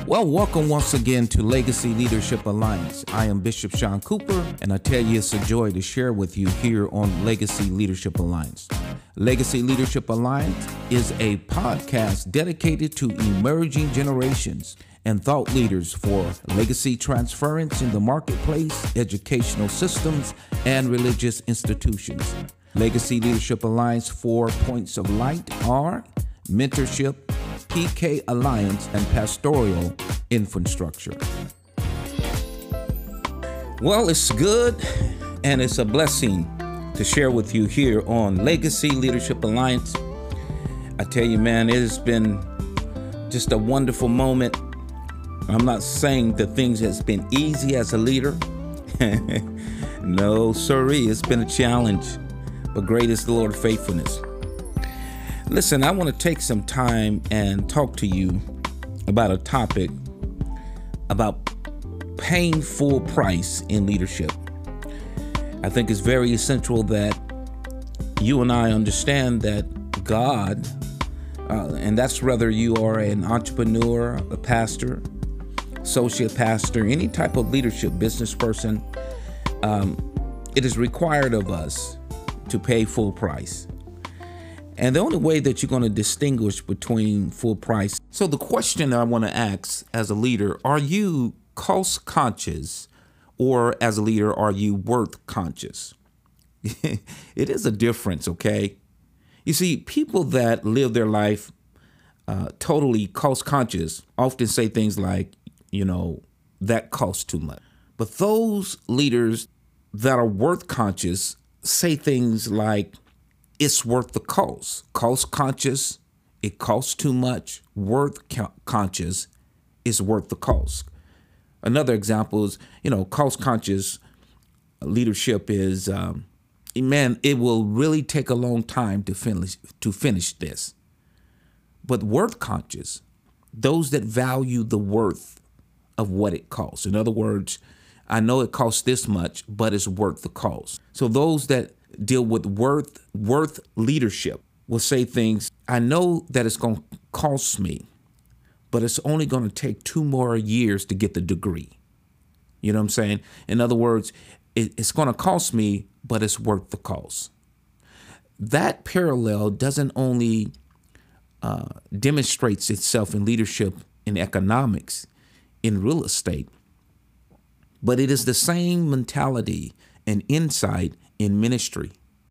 Well, welcome once again to Legacy Leadership Alliance. I am Bishop Sean Cooper, and I tell you it's a joy to share with you here on Legacy Leadership Alliance. Legacy Leadership Alliance is a podcast dedicated to emerging generations and thought leaders for legacy transference in the marketplace, educational systems, and religious institutions. Legacy Leadership Alliance 4 points of light are mentorship, PK Alliance, and pastoral infrastructure. Well, it's good and it's a blessing to share with you here on Legacy Leadership Alliance. I tell you, man, it has been just a wonderful moment. I'm not saying that things has been easy as a leader. No, sirree, it's been a challenge, but great is the Lord's faithfulness. Listen, I want to take some time and talk to you about a topic about paying full price in leadership. I think it's very essential that you and I understand that God, and that's whether you are an entrepreneur, a pastor, associate pastor, any type of leadership business person, it is required of us to pay full price. And the only way that you're going to distinguish between full price. So the question I want to ask as a leader, are you cost conscious, or as a leader, are you worth conscious? It is a difference, okay? You see, people that live their life totally cost conscious often say things like, that costs too much. But those leaders that are worth conscious say things like, it's worth the cost. Cost conscious, it costs too much. Worth conscious is worth the cost. Another example is, cost conscious leadership is, it will really take a long time to finish this. But worth conscious, those that value the worth of what it costs. In other words, I know it costs this much, but it's worth the cost. So those that deal with worth leadership will say things, I know that it's going to cost me, but it's only going to take 2 more years to get the degree. You know what I'm saying? In other words, it's going to cost me, but it's worth the cost. That parallel doesn't only demonstrates itself in leadership, in economics, in real estate, but it is the same mentality and insight in ministry.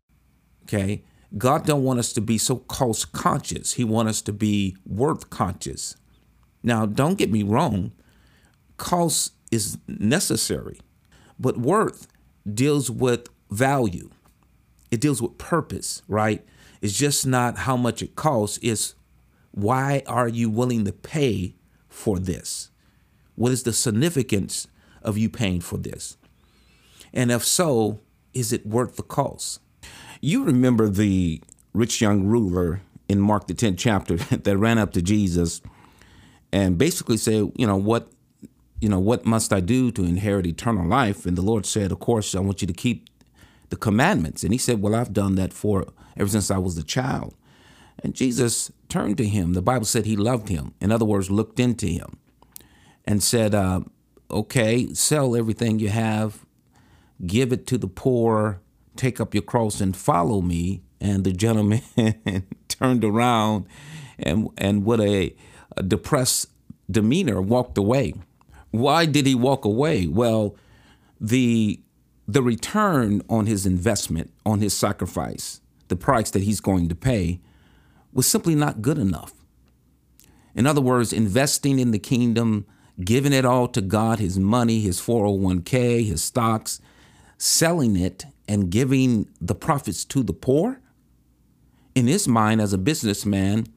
Okay? God don't want us to be so cost conscious. He wants us to be worth conscious. Now, don't get me wrong. Cost is necessary, but worth deals with value. It deals with purpose, right? It's just not how much it costs. It's why are you willing to pay for this? What is the significance of you paying for this? And if so, is it worth the cost? You remember the rich young ruler in Mark the 10th chapter that ran up to Jesus and basically said, what must I do to inherit eternal life? And the Lord said, of course, I want you to keep the commandments. And he said, well, I've done that ever since I was a child. And Jesus turned to him. The Bible said he loved him. In other words, looked into him and said, okay, sell everything you have, give it to the poor, take up your cross and follow me. And the gentleman turned around and with a depressed demeanor walked away. Why did he walk away? Well, the return on his investment, on his sacrifice, the price that he's going to pay was simply not good enough. In other words, investing in the kingdom, giving it all to God, his money, his 401k, his stocks, selling it and giving the profits to the poor, in his mind as a businessman,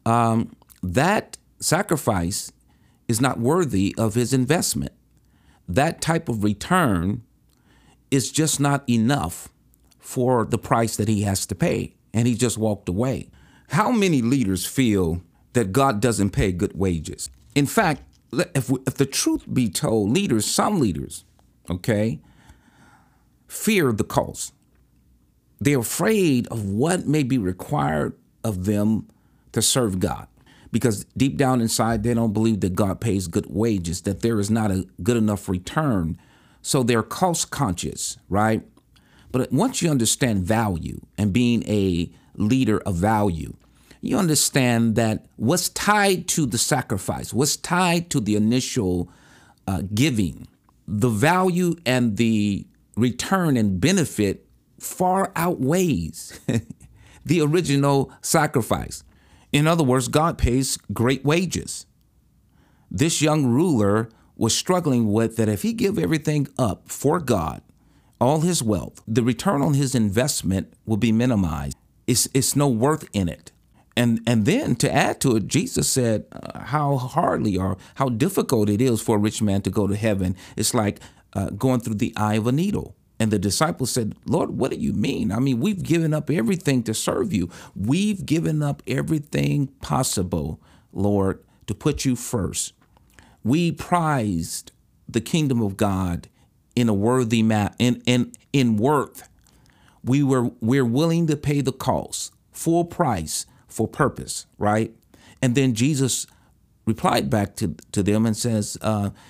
that sacrifice is not worthy of his investment. That type of return is just not enough for the price that he has to pay. And he just walked away. How many leaders feel that God doesn't pay good wages? In fact, if the truth be told, some leaders, fear the cost. They're afraid of what may be required of them to serve God. because deep down inside, they don't believe that God pays good wages, that there is not a good enough return. So they're cost conscious, right? But once you understand value and being a leader of value, you understand that what's tied to the sacrifice, what's tied to the initial giving, the value and the return and benefit far outweighs the original sacrifice. In other words, God pays great wages. This young ruler was struggling with that if he give everything up for God, all his wealth, the return on his investment will be minimized. It's no worth in it. And then to add to it, Jesus said how hardly or how difficult it is for a rich man to go to heaven. It's like going through the eye of a needle. And the disciples said, Lord, what do you mean? I mean, we've given up everything to serve you. We've given up everything possible, Lord, to put you first. We prized the kingdom of God in a worthy in worth. We're willing to pay the cost, full price for purpose, right? And then Jesus replied back to them and says,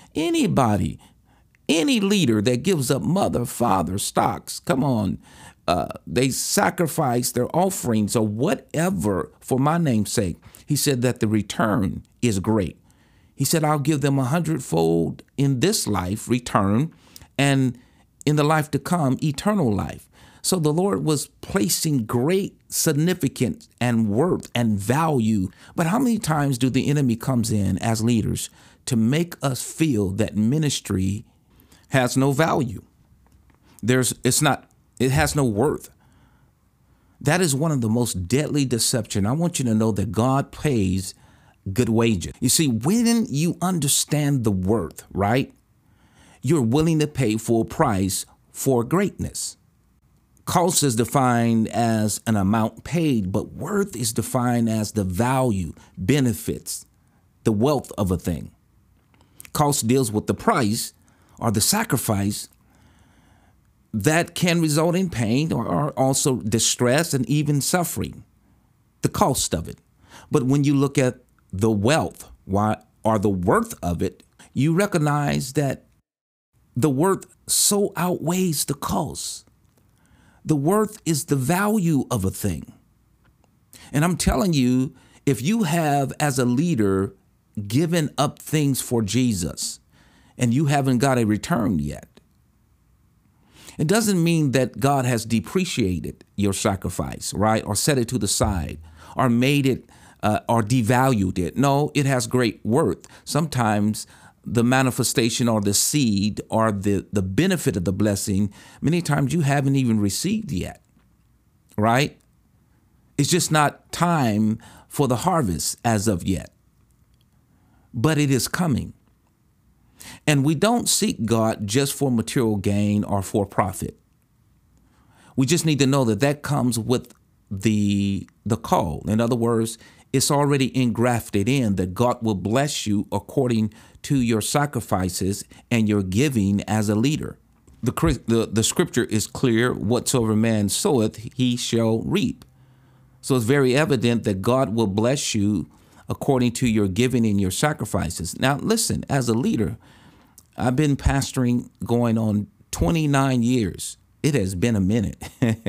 any leader that gives up mother, father, stocks, come on, they sacrifice their offerings or whatever for my name's sake. He said that the return is great. He said, I'll give them 100-fold in this life return, and in the life to come, eternal life. So the Lord was placing great significance and worth and value. But how many times do the enemy comes in as leaders to make us feel that ministry has no value? It has no worth. That is one of the most deadly deception. I want you to know that God pays good wages. You see, when you understand the worth, right, you're willing to pay full price for greatness. Cost is defined as an amount paid, but worth is defined as the value, benefits, the wealth of a thing. Cost deals with the price or the sacrifice that can result in pain or also distress and even suffering, the cost of it. But when you look at the wealth or the worth of it, you recognize that the worth so outweighs the cost. The worth is the value of a thing. And I'm telling you, if you have as a leader given up things for Jesus and you haven't got a return yet, it doesn't mean that God has depreciated your sacrifice, right? Or set it to the side or made it or devalued it. No, it has great worth. Sometimes the manifestation or the seed or the benefit of the blessing, many times you haven't even received yet, right? It's just not time for the harvest as of yet, but it is coming. And we don't seek God just for material gain or for profit. We just need to know that that comes with the call. In other words, it's already engrafted in that God will bless you according to your sacrifices and your giving as a leader. The scripture is clear: whatsoever man soweth, he shall reap. So it's very evident that God will bless you according to your giving and your sacrifices. Now, listen, as a leader, I've been pastoring going on 29 years. It has been a minute.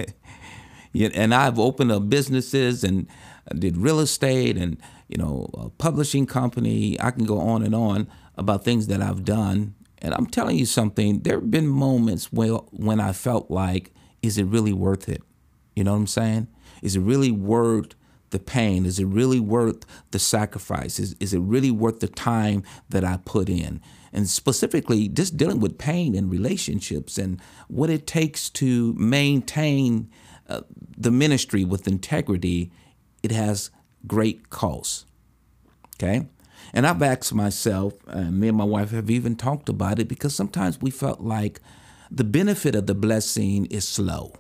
And I've opened up businesses and did real estate and, a publishing company. I can go on about things that I've done. And I'm telling you something, there have been moments when I felt like, is it really worth it? You know what I'm saying? Is it really worth the pain? Is it really worth the sacrifice? Is it really worth the time that I put in? And specifically, just dealing with pain in relationships and what it takes to maintain the ministry with integrity, it has great costs. Okay? And I've asked myself, me and my wife have even talked about it, because sometimes we felt like the benefit of the blessing is slow.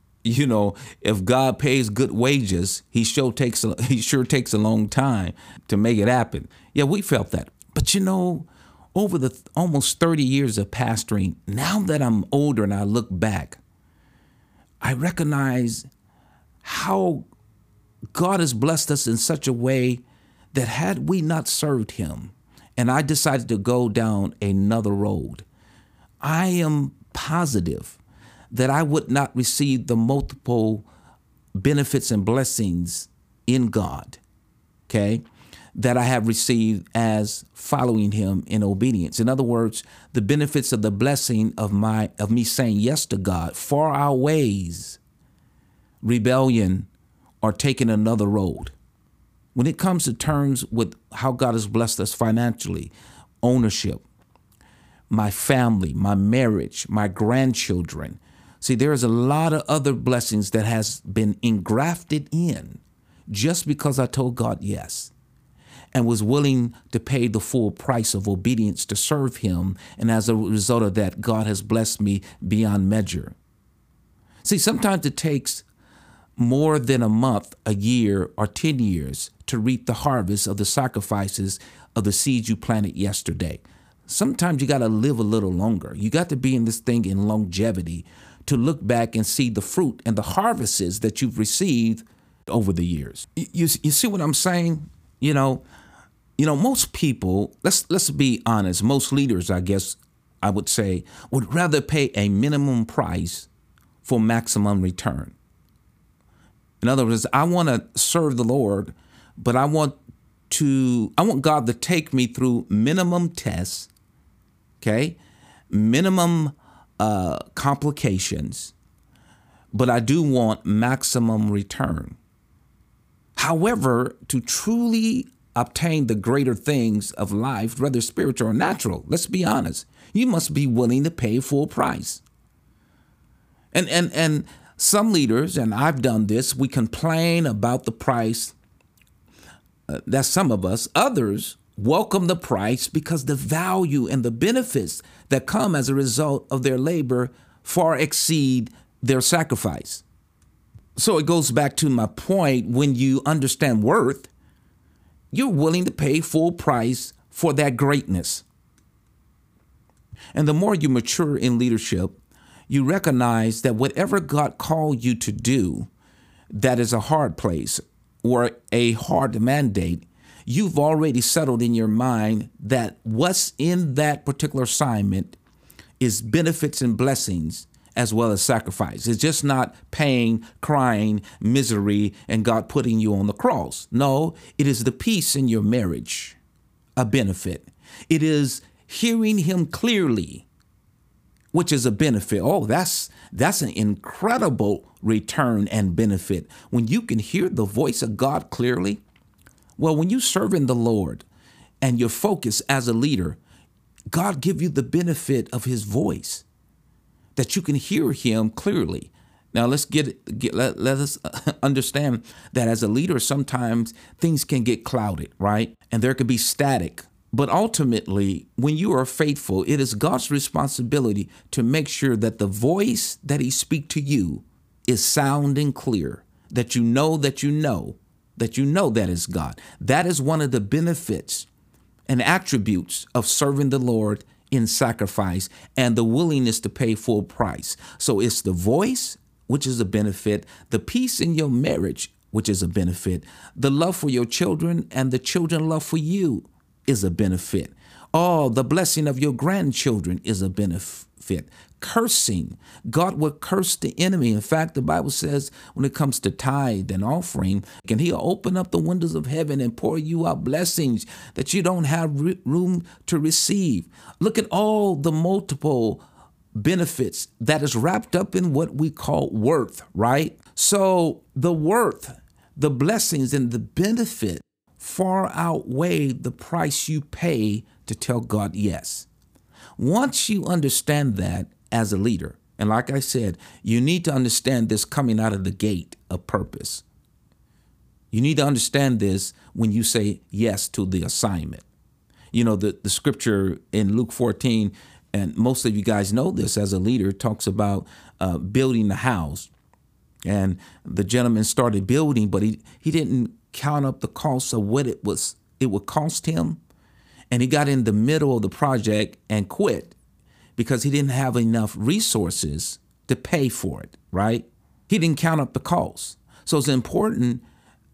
If God pays good wages, he sure takes a long time to make it happen. Yeah, we felt that. But over the almost 30 years of pastoring, now that I'm older and I look back, I recognize how God has blessed us in such a way that had we not served him and I decided to go down another road, I am positive that I would not receive the multiple benefits and blessings in God, okay, that I have received as following him in obedience. In other words, the benefits of the blessing of me saying yes to God far outweighs rebellion or taking another road. When it comes to terms with how God has blessed us financially, ownership, my family, my marriage, my grandchildren, see, there is a lot of other blessings that has been engrafted in just because I told God yes and was willing to pay the full price of obedience to serve him. And as a result of that, God has blessed me beyond measure. See, sometimes it takes more than a month, a year, or 10 years to reap the harvest of the sacrifices of the seeds you planted yesterday. Sometimes you got to live a little longer. You got to be in this thing in longevity to look back and see the fruit and the harvests that you've received over the years. You see what I'm saying? You know, most people, let's be honest, most leaders, I guess I would say, would rather pay a minimum price for maximum return. In other words, I want to serve the Lord, but I want God to take me through minimum tests, okay, minimum complications, but I do want maximum return. However, to truly obtain the greater things of life, whether spiritual or natural, let's be honest, you must be willing to pay full price. And some leaders, and I've done this, we complain about the price. That's some of us. Others welcome the price because the value and the benefits that come as a result of their labor far exceed their sacrifice. So it goes back to my point. When you understand worth, you're willing to pay full price for that greatness. And the more you mature in leadership, you recognize that whatever God called you to do, that is a hard place or a hard mandate, you've already settled in your mind that what's in that particular assignment is benefits and blessings as well as sacrifice. It's just not pain, crying, misery, and God putting you on the cross. No, it is the peace in your marriage, a benefit. It is hearing him clearly, which is a benefit. Oh, that's an incredible return and benefit. When you can hear the voice of God clearly, well, when you serve in the Lord and your focus as a leader, God give you the benefit of his voice, that you can hear him clearly. Now let us understand that as a leader, sometimes things can get clouded, right? And there could be static. But ultimately, when you are faithful, it is God's responsibility to make sure that the voice that he speaks to you is sound and clear, that you know that is God. That is one of the benefits and attributes of serving the Lord in sacrifice and the willingness to pay full price. So it's the voice, which is a benefit, the peace in your marriage, which is a benefit, the love for your children and the children love for you is a benefit. Oh, the blessing of your grandchildren is a benefit. Cursing, God will curse the enemy. In fact, the Bible says when it comes to tithe and offering, and he'll open up the windows of heaven and pour you out blessings that you don't have room to receive. Look at all the multiple benefits that is wrapped up in what we call worth, right? So the worth, the blessings and the benefit far outweigh the price you pay to tell God yes. Once you understand that as a leader, and like I said, you need to understand this coming out of the gate of purpose. You need to understand this when you say yes to the assignment. You know, the scripture in Luke 14, and most of you guys know this as a leader, talks about building the house. And the gentleman started building, but he didn't count up the cost of what it would cost him. And he got in the middle of the project and quit because he didn't have enough resources to pay for it, right? He didn't count up the cost. So it's important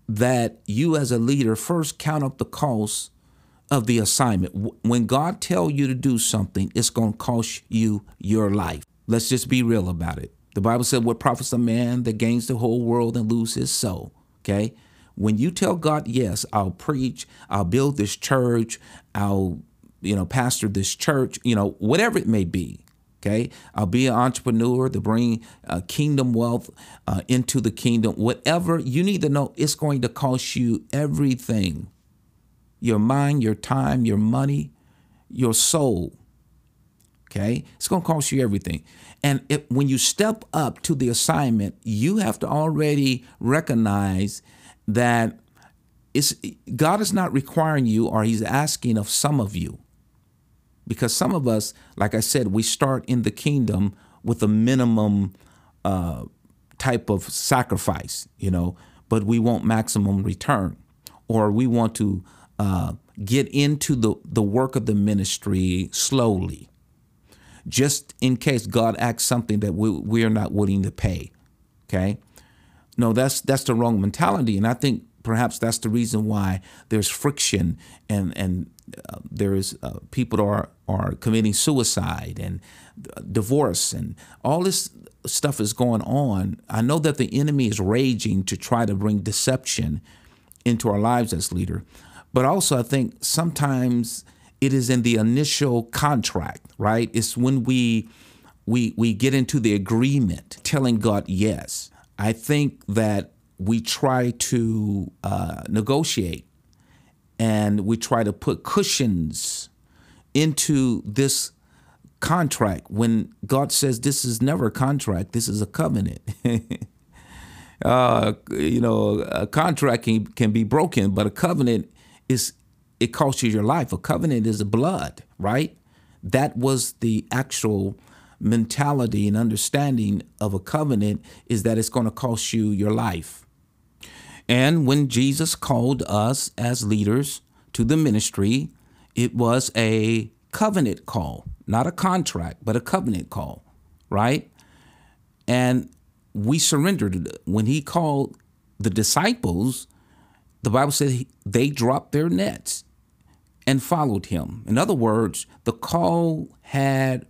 that you as a leader first count up the cost of the assignment. When God tells you to do something, it's going to cost you your life. Let's just be real about it. The Bible said, what profits a man that gains the whole world and loses his soul? Okay. When you tell God, yes, I'll preach, I'll build this church, I'll, pastor this church, whatever it may be. Okay. I'll be an entrepreneur to bring kingdom wealth into the kingdom. Whatever you need to know, it's going to cost you everything. Your mind, your time, your money, your soul. Okay. It's going to cost you everything. And when you step up to the assignment, you have to already recognize that God is not requiring you, or he's asking of some of you. Because some of us, like I said, we start in the kingdom with a minimum type of sacrifice, but we want maximum return, or we want to get into the work of the ministry slowly, just in case God asks something that we are not willing to pay. Okay, no, that's the wrong mentality, and I think perhaps that's the reason why there's friction and there is people that are committing suicide and divorce and all this stuff is going on. I know that the enemy is raging to try to bring deception into our lives as leader, but also I think sometimes it is in the initial contract, right? It's when we get into the agreement, telling God yes. I think that we try to negotiate, and we try to put cushions into this contract when God says this is never a contract, this is a covenant. A contract can be broken, but a covenant it costs you your life. A covenant is blood, right? That was the actual mentality and understanding of a covenant, is that it's going to cost you your life. And when Jesus called us as leaders to the ministry, it was a covenant call, not a contract, but a covenant call, right? And we surrendered. When he called the disciples, the Bible said they dropped their nets and followed him. In other words, the call had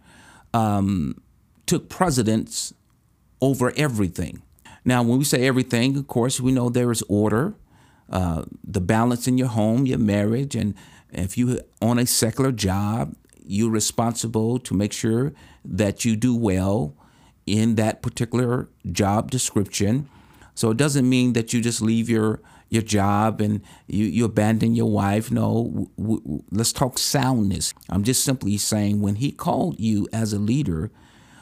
took precedence over everything. Now, when we say everything, of course, we know there is order, the balance in your home, your marriage, and if you on a secular job, you're responsible to make sure that you do well in that particular job description. So it doesn't mean that you just leave your job and you abandon your wife. No, let's talk soundness. I'm just simply saying when he called you as a leader,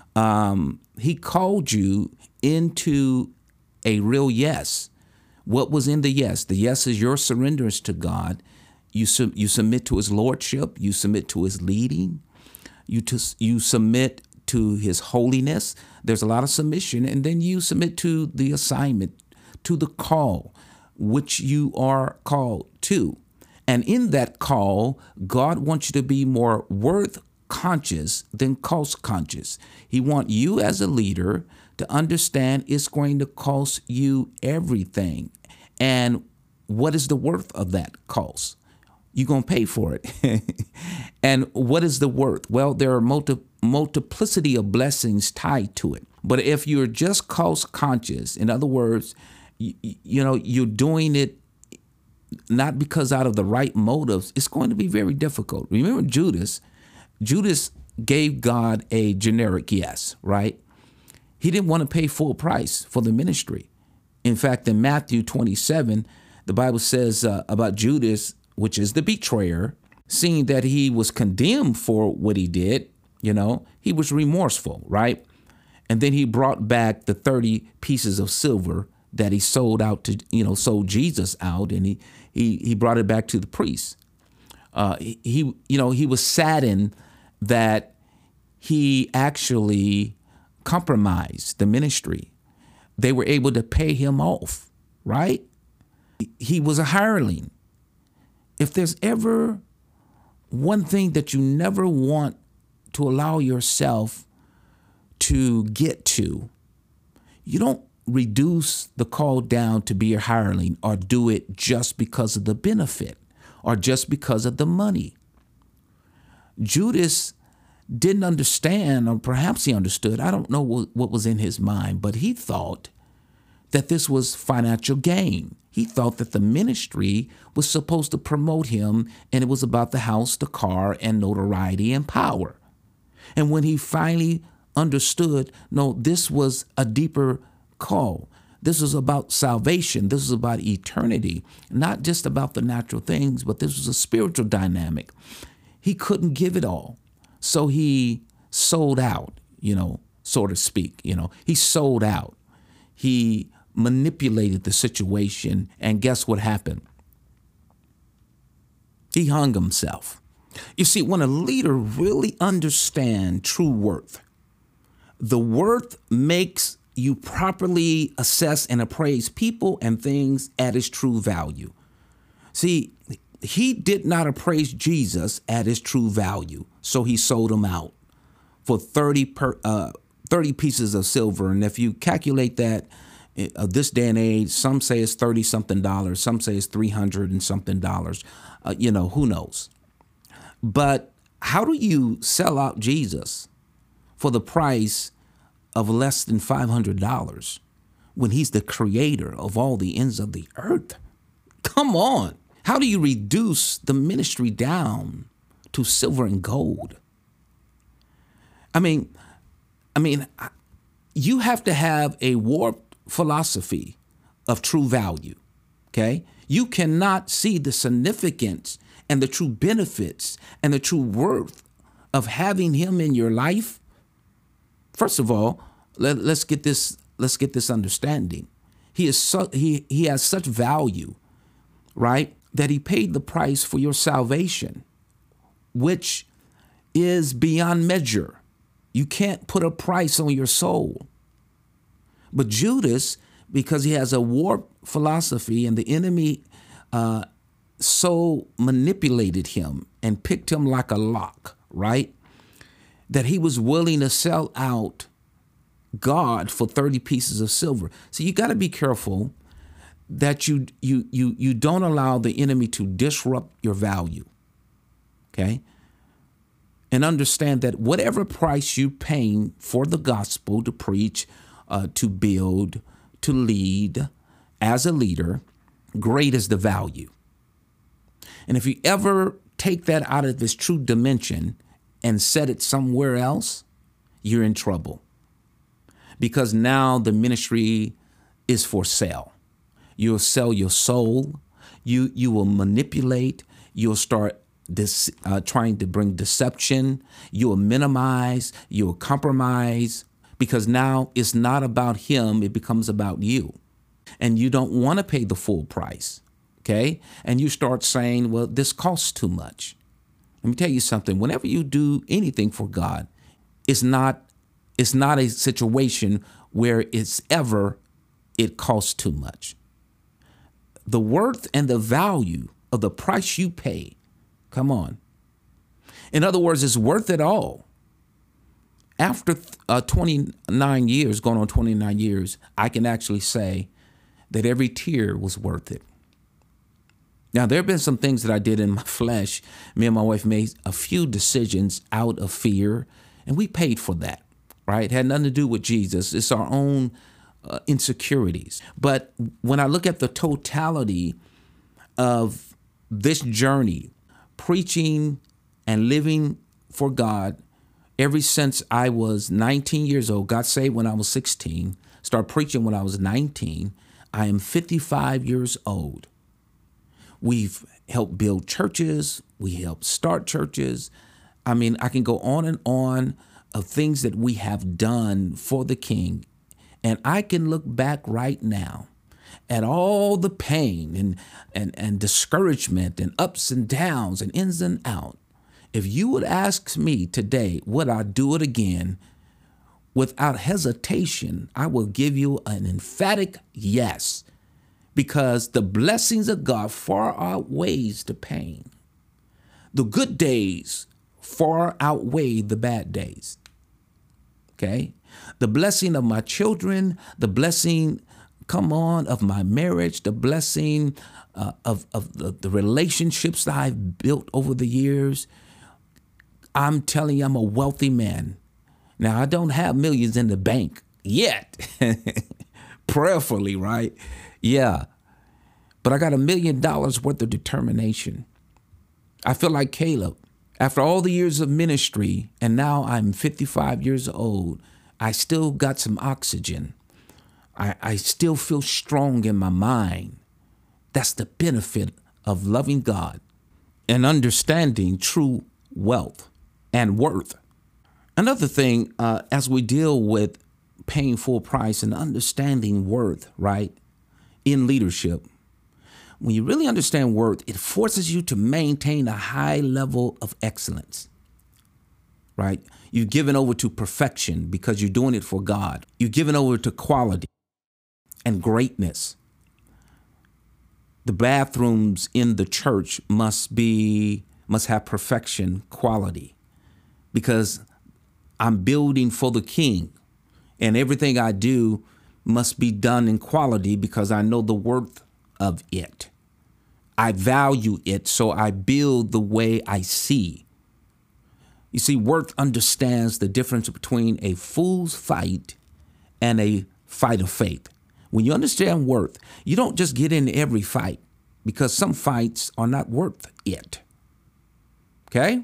he called you into a real yes. What was in the yes? The yes is your surrenders to God. You submit to his lordship. You submit to his leading. You submit to his holiness. There's a lot of submission. And then you submit to the assignment, to the call, which you are called to. And in that call, God wants you to be more worth conscious than cost conscious. He wants you as a leader to understand it's going to cost you everything. And what is the worth of that cost? You're going to pay for it. And what is the worth? Well, there are multiplicity of blessings tied to it. But if you're just cost conscious, in other words, you're doing it not because out of the right motives, it's going to be very difficult. Remember Judas? Judas gave God a generic yes, right? He didn't want to pay full price for the ministry. In fact, in Matthew 27, the Bible says about Judas, which is the betrayer, seeing that he was condemned for what he did, he was remorseful, right? And then he brought back the 30 pieces of silver that he sold out to, sold Jesus out, and he brought it back to the priests. He was saddened that he actually compromised the ministry. They were able to pay him off, right? He was a hireling. If there's ever one thing that you never want to allow yourself to get to, you don't reduce the call down to be a hireling or do it just because of the benefit or just because of the money. Judas didn't understand, or perhaps he understood. I don't know what was in his mind, but he thought that this was financial gain. He thought that the ministry was supposed to promote him, and it was about the house, the car, and notoriety and power. And when he finally understood, no, this was a deeper call. This was about salvation. This was about eternity, not just about the natural things, but this was a spiritual dynamic. He couldn't give it all. So he sold out, so to speak. He sold out. He manipulated the situation. And guess what happened? He hung himself. You see, when a leader really understands true worth, the worth makes you properly assess and appraise people and things at its true value. See, he did not appraise Jesus at his true value, so he sold him out for 30 pieces of silver. And if you calculate that this day and age, some say it's 30 something dollars, some say it's 300 and something dollars. Who knows? But how do you sell out Jesus for the price of less than $500 when he's the creator of all the ends of the earth? Come on. How do you reduce the ministry down to silver and gold? I mean, you have to have a warped philosophy of true value, okay? You cannot see the significance and the true benefits and the true worth of having him in your life. First of all, let's get this understanding. He has such value, right, that he paid the price for your salvation, which is beyond measure. You can't put a price on your soul. But Judas, because he has a warped philosophy and the enemy so manipulated him and picked him like a lock, right, that he was willing to sell out God for 30 pieces of silver. So you got to be careful that you don't allow the enemy to disrupt your value, okay? And understand that whatever price you're paying for the gospel to preach, to build, to lead as a leader, great is the value. And if you ever take that out of its true dimension and set it somewhere else, you're in trouble. Because now the ministry is for sale. You'll sell your soul. You will manipulate. You'll start trying to bring deception. You'll minimize. You'll compromise. Because now it's not about him. It becomes about you. And you don't want to pay the full price. Okay? And you start saying, well, this costs too much. Let me tell you something. Whenever you do anything for God, it's not a situation where it costs too much. The worth and the value of the price you pay, come on. In other words, it's worth it all. After 29 years, going on 29 years, I can actually say that every tear was worth it. Now, there have been some things that I did in my flesh. Me and my wife made a few decisions out of fear, and we paid for that, right? It had nothing to do with Jesus. It's our own insecurities. But when I look at the totality of this journey, preaching and living for God, ever since I was 19 years old, got saved when I was 16, started preaching when I was 19, I am 55 years old. We've helped build churches. We helped start churches. I mean, I can go on and on of things that we have done for the King. And I can look back right now at all the pain and discouragement and ups and downs and ins and outs. If you would ask me today, would I do it again? Without hesitation, I will give you an emphatic yes, because the blessings of God far outweighs the pain. The good days far outweigh the bad days. Okay? The blessing of my children, the blessing, come on, of my marriage, the blessing of the relationships that I've built over the years. I'm telling you, I'm a wealthy man. Now, I don't have millions in the bank yet. Prayerfully, right? Yeah. But I got $1 million worth of determination. I feel like Caleb. After all the years of ministry, and now I'm 55 years old, I still got some oxygen. I still feel strong in my mind. That's the benefit of loving God and understanding true wealth and worth. Another thing, as we deal with paying full price and understanding worth, right, in leadership, when you really understand worth, it forces you to maintain a high level of excellence, right? You've given over to perfection because you're doing it for God. You've given over to quality and greatness. The bathrooms in the church must have perfection, quality, because I'm building for the King, and everything I do must be done in quality because I know the worth of it. I value it, so I build the way I see. You see, worth understands the difference between a fool's fight and a fight of faith. When you understand worth, you don't just get in every fight because some fights are not worth it. Okay?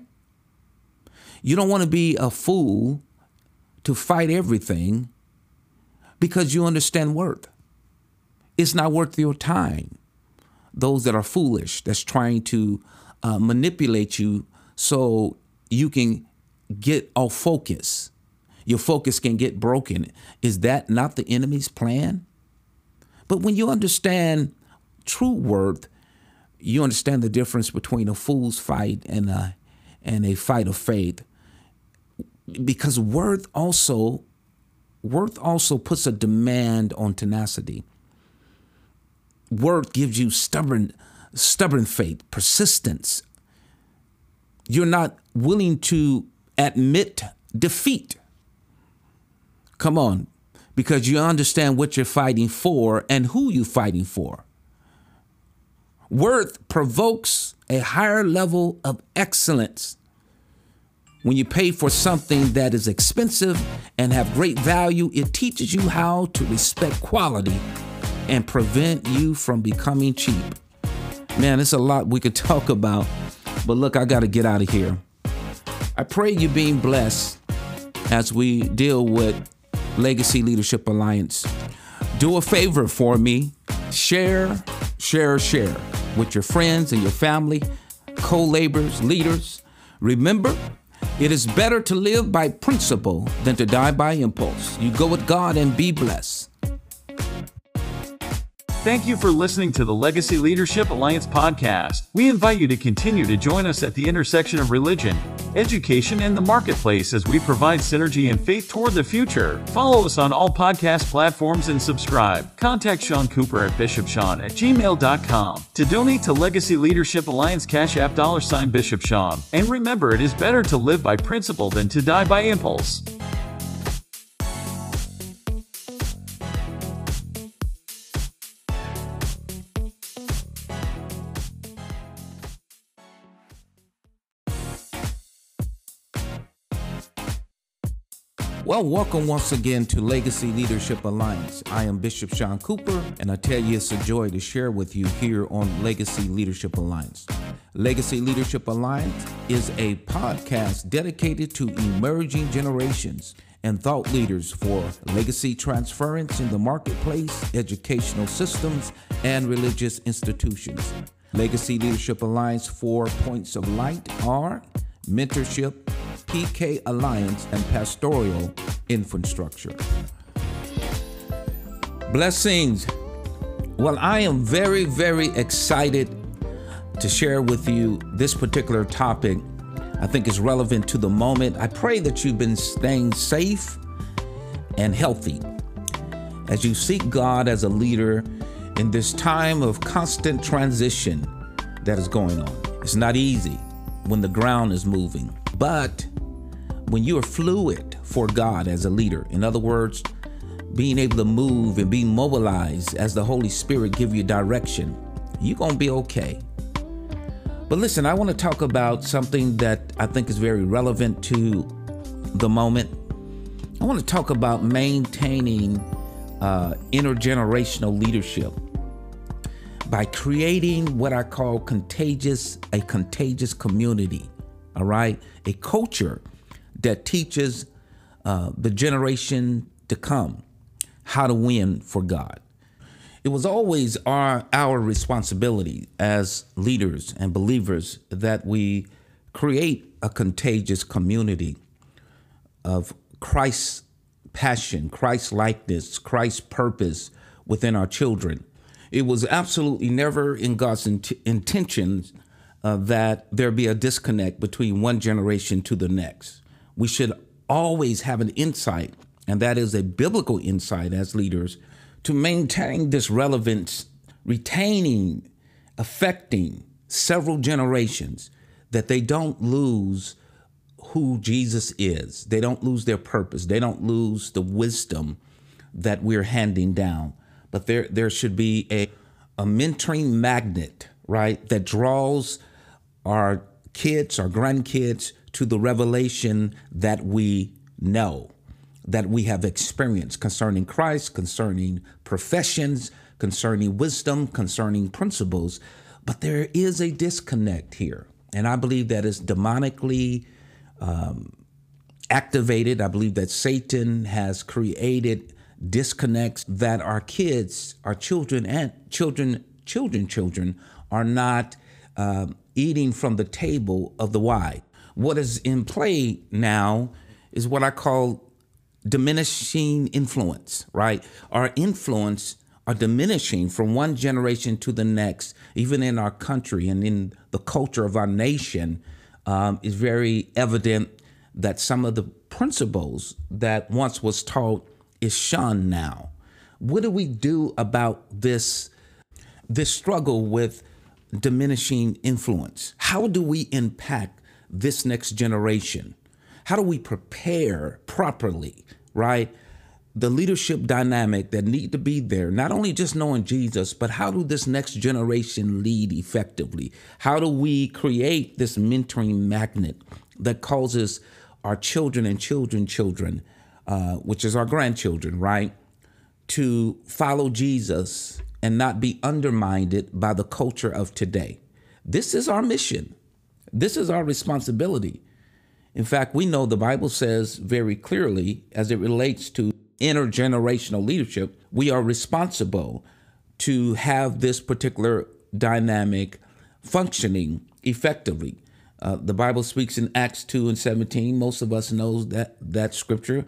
You don't want to be a fool to fight everything because you understand worth. It's not worth your time. Those that are foolish, that's trying to manipulate you so you can get off focus. Your focus can get broken. Is that not the enemy's plan? But when you understand true worth, you understand the difference between a fool's fight and a fight of faith. Because worth also puts a demand on tenacity. Worth gives you stubborn faith, persistence. You're not willing to admit defeat. Come on, because you understand what you're fighting for and who you're fighting for. Worth provokes a higher level of excellence. When you pay for something that is expensive and have great value, it teaches you how to respect quality and prevent you from becoming cheap. Man, it's a lot we could talk about, but look, I got to get out of here. I pray you're being blessed as we deal with Legacy Leadership Alliance. Do a favor for me. Share with your friends and your family, co-laborers, leaders. Remember, it is better to live by principle than to die by impulse. You go with God and be blessed. Thank you for listening to the Legacy Leadership Alliance podcast. We invite you to continue to join us at the intersection of religion, education, and the marketplace as we provide synergy and faith toward the future. Follow us on all podcast platforms and subscribe. Contact Sean Cooper at bishopsean@gmail.com to donate to Legacy Leadership Alliance Cash App $Bishop Sean. And remember, it is better to live by principle than to die by impulse. Well, welcome once again to Legacy Leadership Alliance. I am Bishop Sean Cooper, and I tell you it's a joy to share with you here on Legacy Leadership Alliance. Legacy Leadership Alliance is a podcast dedicated to emerging generations and thought leaders for legacy transference in the marketplace, educational systems, and religious institutions. Legacy Leadership Alliance 4 points of light are mentorship, PK Alliance, and pastoral infrastructure. Blessings. Well, I am very, very excited to share with you this particular topic. I think it's relevant to the moment. I pray that you've been staying safe and healthy as you seek God as a leader in this time of constant transition that is going on. It's not easy when the ground is moving, but when you are fluid for God as a leader, in other words, being able to move and be mobilized as the Holy Spirit give you direction, you're going to be okay. But listen, I want to talk about something that I think is very relevant to the moment. I want to talk about maintaining intergenerational leadership by creating what I call a contagious community, all right? A culture that teaches the generation to come how to win for God. It was always our responsibility as leaders and believers that we create a contagious community of Christ's passion, Christ's likeness, Christ's purpose within our children. It was absolutely never in God's intentions that there be a disconnect between one generation to the next. We should always have an insight, and that is a biblical insight as leaders, to maintain this relevance, retaining, affecting several generations, that they don't lose who Jesus is. They don't lose their purpose. They don't lose the wisdom that we're handing down. But there should be a mentoring magnet, right, that draws our kids, our grandkids to the revelation that we know, that we have experienced concerning Christ, concerning professions, concerning wisdom, concerning principles. But there is a disconnect here. And I believe that is demonically activated. I believe that Satan has created disconnects that our kids, our children, and children are not eating from the table of the wise. What is in play now is what I call diminishing influence, right? Our influence are diminishing from one generation to the next, even in our country and in the culture of our nation. Is very evident that some of the principles that once was taught is shunned now. What do we do about this struggle with diminishing influence? How do we impact this next generation? How do we prepare properly, right? The leadership dynamic that need to be there, not only just knowing Jesus, but how do this next generation lead effectively? How do we create this mentoring magnet that causes our children and children, which is our grandchildren, right, to follow Jesus and not be undermined by the culture of today? This is our mission. This is our responsibility. In fact, we know the Bible says very clearly, as it relates to intergenerational leadership, we are responsible to have this particular dynamic functioning effectively. The Bible speaks in Acts 2:17. Most of us knows that scripture.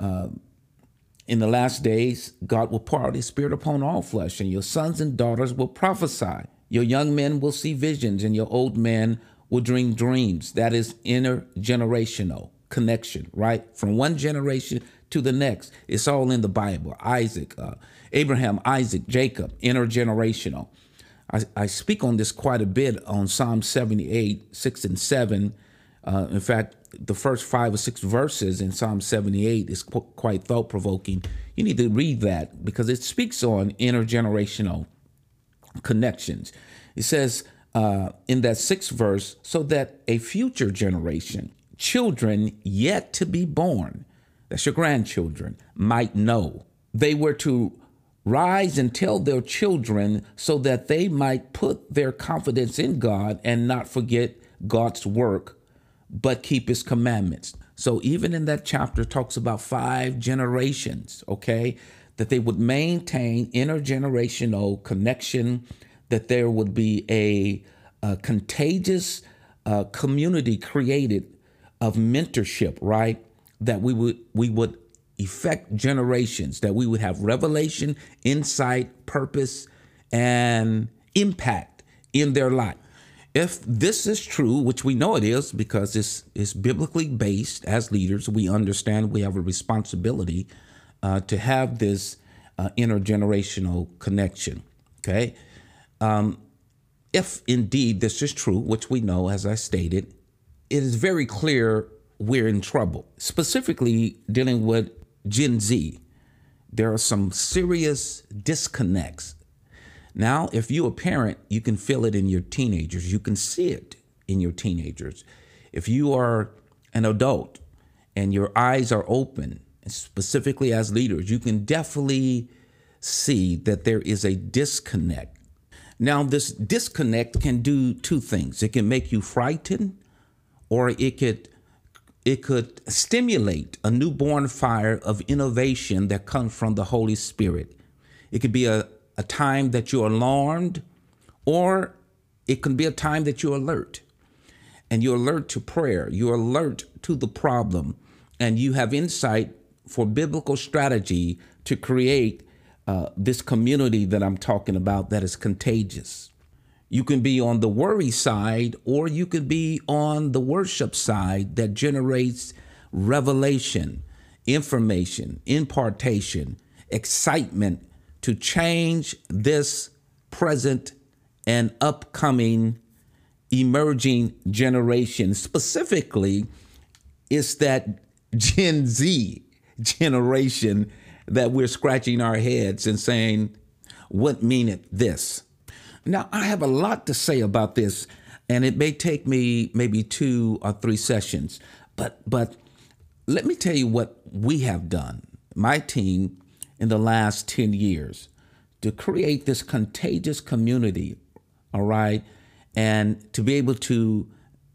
In the last days, God will pour out his spirit upon all flesh, and your sons and daughters will prophesy. Your young men will see visions, and your old men will dream dreams. That is intergenerational connection, right? From one generation to the next. It's all in the Bible. Abraham, Isaac, Jacob, intergenerational. I speak on this quite a bit on Psalm 78, 6 and 7. In fact, the first 5 or 6 verses in Psalm 78 is quite thought-provoking. You need to read that because it speaks on intergenerational connections. It says in that 6th verse, so that a future generation, children yet to be born, that's your grandchildren, might know. They were to rise and tell their children so that they might put their confidence in God and not forget God's work, but keep his commandments. So even in that chapter, it talks about 5 generations, okay, that they would maintain intergenerational connection, that there would be a contagious community created of mentorship, right? That we would affect generations, that we would have revelation, insight, purpose, and impact in their life. If this is true, which we know it is because it's biblically based, as leaders, we understand we have a responsibility to have this intergenerational connection, okay? If indeed this is true, which we know, as I stated, it is very clear we're in trouble, specifically dealing with Gen Z. There are some serious disconnects. Now, if you're a parent, you can feel it in your teenagers. You can see it in your teenagers. If you are an adult and your eyes are open, specifically as leaders, you can definitely see that there is a disconnect. Now, this disconnect can do two things. It can make you frightened, or it could stimulate a newborn fire of innovation that comes from the Holy Spirit. It could be a time that you're alarmed, or it can be a time that you're alert. And you're alert to prayer, you're alert to the problem, and you have insight for biblical strategy to create this community that I'm talking about that is contagious. You can be on the worry side, or you could be on the worship side that generates revelation, information, impartation, excitement to change this present and upcoming emerging generation. Specifically, it's that Gen Z generation that we're scratching our heads and saying, what meaneth this? Now, I have a lot to say about this, and it may take me maybe 2 or 3 sessions, but let me tell you what we have done, my team, in the last 10 years to create this contagious community, all right, and to be able to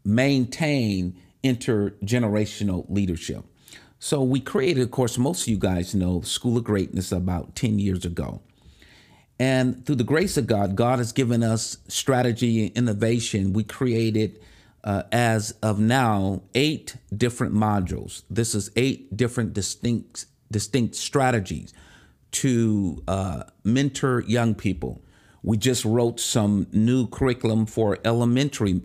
maintain intergenerational leadership. So we created, of course, most of you guys know, School of Greatness about 10 years ago. And through the grace of God, God has given us strategy and innovation. We created, as of now, 8 different modules. This is 8 different distinct strategies to mentor young people. We just wrote some new curriculum for elementary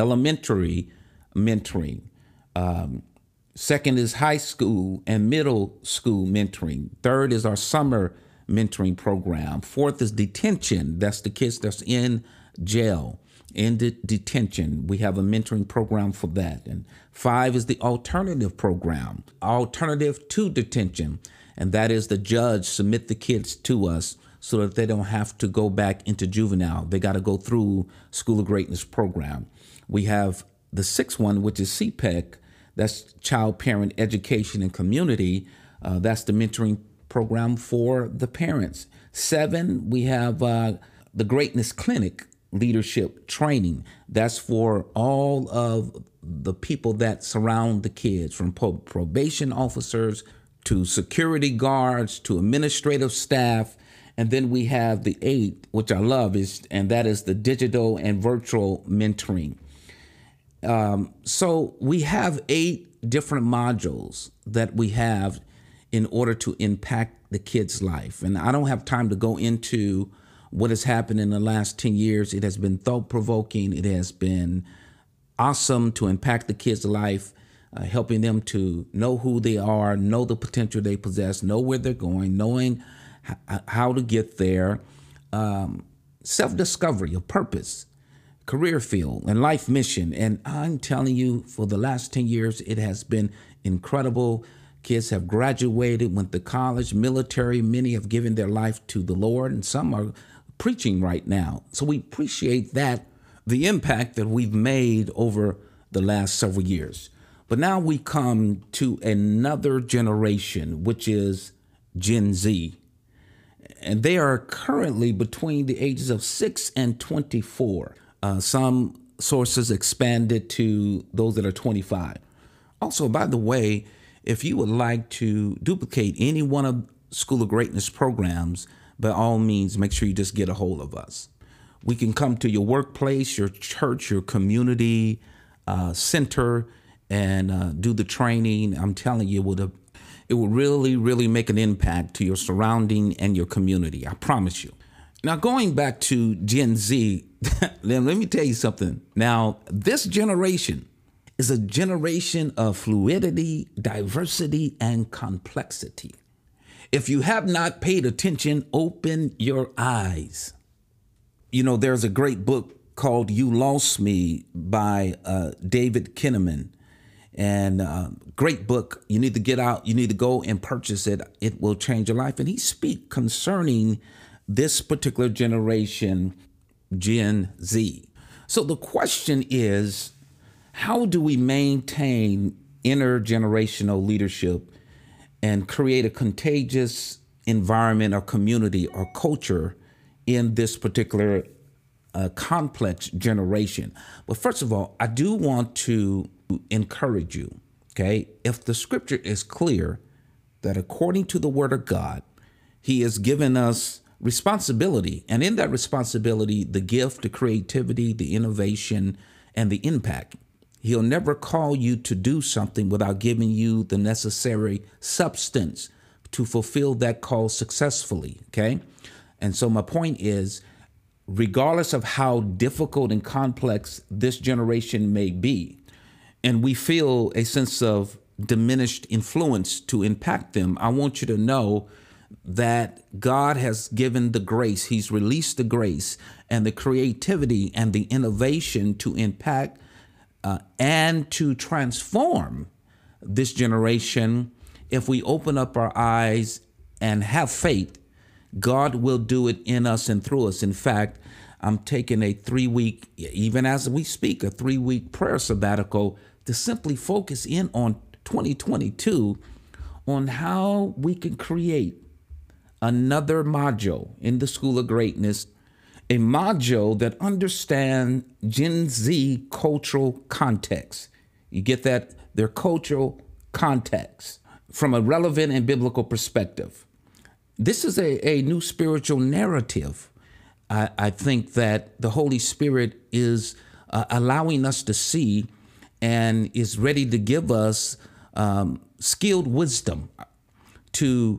mentoring. Second is high school and middle school mentoring. Third is our summer mentoring program. Fourth is detention. That's the kids that's in jail, in detention. We have a mentoring program for that. And 5 is the alternative program, alternative to detention. And that is the judge submit the kids to us so that they don't have to go back into juvenile. They got to go through School of Greatness program. We have the 6th one, which is CPEC. That's Child Parent Education and Community. That's the mentoring program for the parents. 7, we have the Greatness Clinic Leadership Training. That's for all of the people that surround the kids, from probation officers to security guards to administrative staff. And then we have the 8th, which I love, and that is the digital and virtual mentoring. So we have 8 different modules that we have in order to impact the kid's life. And I don't have time to go into what has happened in the last 10 years. It has been thought-provoking. It has been awesome to impact the kid's life, helping them to know who they are, know the potential they possess, know where they're going, knowing how to get there, self-discovery of purpose, career field, and life mission. And I'm telling you, for the last 10 years, it has been incredible. Kids have graduated, went to college, military. Many have given their life to the Lord, and some are preaching right now. So we appreciate that, the impact that we've made over the last several years. But now we come to another generation, which is Gen Z. And they are currently between the ages of 6 and 24. Some sources expanded to those that are 25. Also, by the way, if you would like to duplicate any one of School of Greatness programs, by all means, make sure you just get a hold of us. We can come to your workplace, your church, your community center, and do the training. I'm telling you, it will really, really make an impact to your surrounding and your community. I promise you. Now, going back to Gen Z, let me tell you something. Now, this generation is a generation of fluidity, diversity, and complexity. If you have not paid attention, open your eyes. You know, there's a great book called You Lost Me by David Kinnaman. And great book. You need to get out. You need to go and purchase it. It will change your life. And he speaks concerning this particular generation, Gen Z. So the question is, how do we maintain intergenerational leadership and create a contagious environment or community or culture in this particular complex generation? But first of all, I do want to encourage you, okay? If the scripture is clear that according to the word of God, he has given us responsibility, and in that responsibility, the gift, the creativity, the innovation, and the impact. He'll never call you to do something without giving you the necessary substance to fulfill that call successfully, okay? And so my point is, regardless of how difficult and complex this generation may be, and we feel a sense of diminished influence to impact them, I want you to know that God has given the grace. He's released the grace and the creativity and the innovation to impact and to transform this generation. If we open up our eyes and have faith, God will do it in us and through us. In fact, I'm taking a 3-week, even as we speak, a 3-week prayer sabbatical to simply focus in on 2022 on how we can create another module in the School of Greatness, a module that understands Gen Z cultural context. You get that? Their cultural context from a relevant and biblical perspective. This is a new spiritual narrative. I think that the Holy Spirit is allowing us to see and is ready to give us skilled wisdom to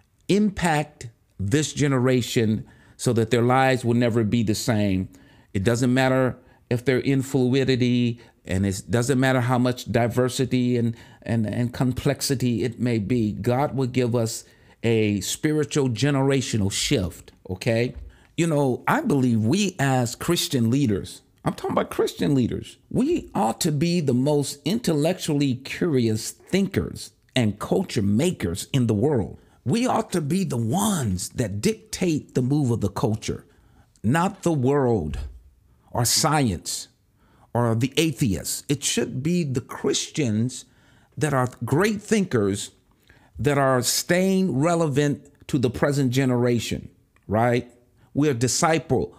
impact this generation so that their lives will never be the same. It doesn't matter if they're in fluidity, and it doesn't matter how much diversity and complexity it may be. God will give us a spiritual generational shift, okay? You know, I believe we as Christian leaders, I'm talking about Christian leaders, we ought to be the most intellectually curious thinkers and culture makers in the world. We ought to be the ones that dictate the move of the culture, not the world or science or the atheists. It should be the Christians that are great thinkers that are staying relevant to the present generation, right? We're disciple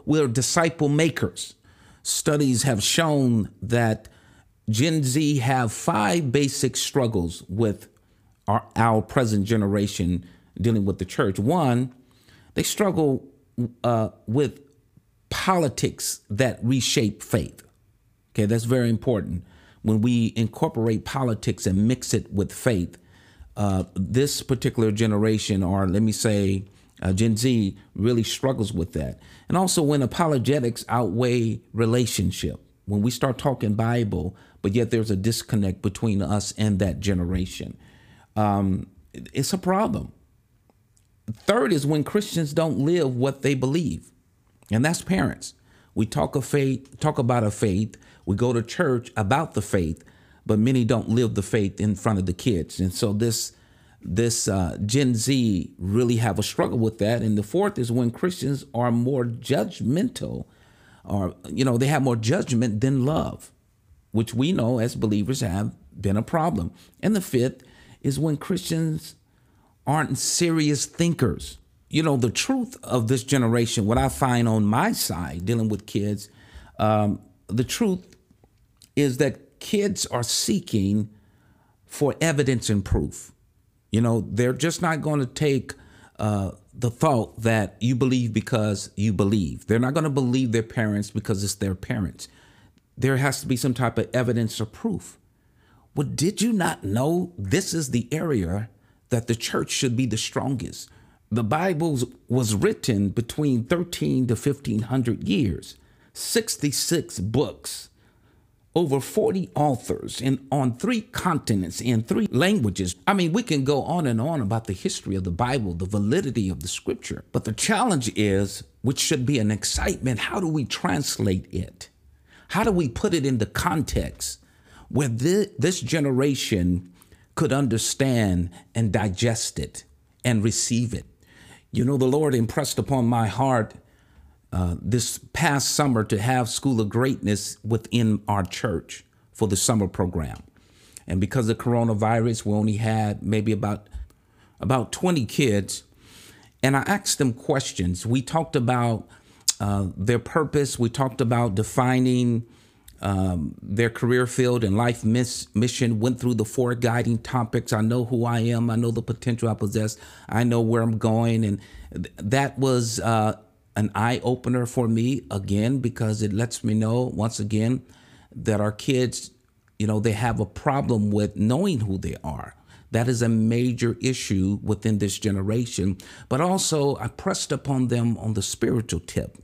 makers. Studies have shown that Gen Z have 5 basic struggles with our present generation dealing with the church. One, they struggle with politics that reshape faith. Okay, that's very important. When we incorporate politics and mix it with faith, this particular generation, or let me say Gen Z, really struggles with that. And also when apologetics outweigh relationship, when we start talking Bible, but yet there's a disconnect between us and that generation, it's a problem. Third is when Christians don't live what they believe, and that's parents. We talk about a faith. We go to church about the faith, but many don't live the faith in front of the kids. And so this Gen Z really have a struggle with that. And the fourth is when Christians are more judgmental, or, they have more judgment than love, which we know as believers have been a problem. And the fifth is when Christians aren't serious thinkers. The truth of this generation, what I find on my side dealing with kids, the truth is that kids are seeking for evidence and proof. They're just not going to take the thought that you believe because you believe. They're not going to believe their parents because it's their parents. There has to be some type of evidence or proof. Well, did you not know this is the area that the church should be the strongest? The Bible was written between 13 to 1500 years, 66 books, over 40 authors, and on 3 continents, in 3 languages. I mean, we can go on and on about the history of the Bible, the validity of the scripture. But the challenge is, which should be an excitement, how do we translate it? How do we put it into context where this generation could understand and digest it and receive it. You know, the Lord impressed upon my heart this past summer to have School of Greatness within our church for the summer program. And because of coronavirus, we only had maybe about 20 kids. And I asked them questions. We talked about their purpose. We talked about defining their career field and life mission, went through the 4 guiding topics. I know who I am. I know the potential I possess. I know where I'm going. And that was an eye opener for me, again, because it lets me know, once again, that our kids, you know, they have a problem with knowing who they are. That is a major issue within this generation. But also, I pressed upon them on the spiritual tip.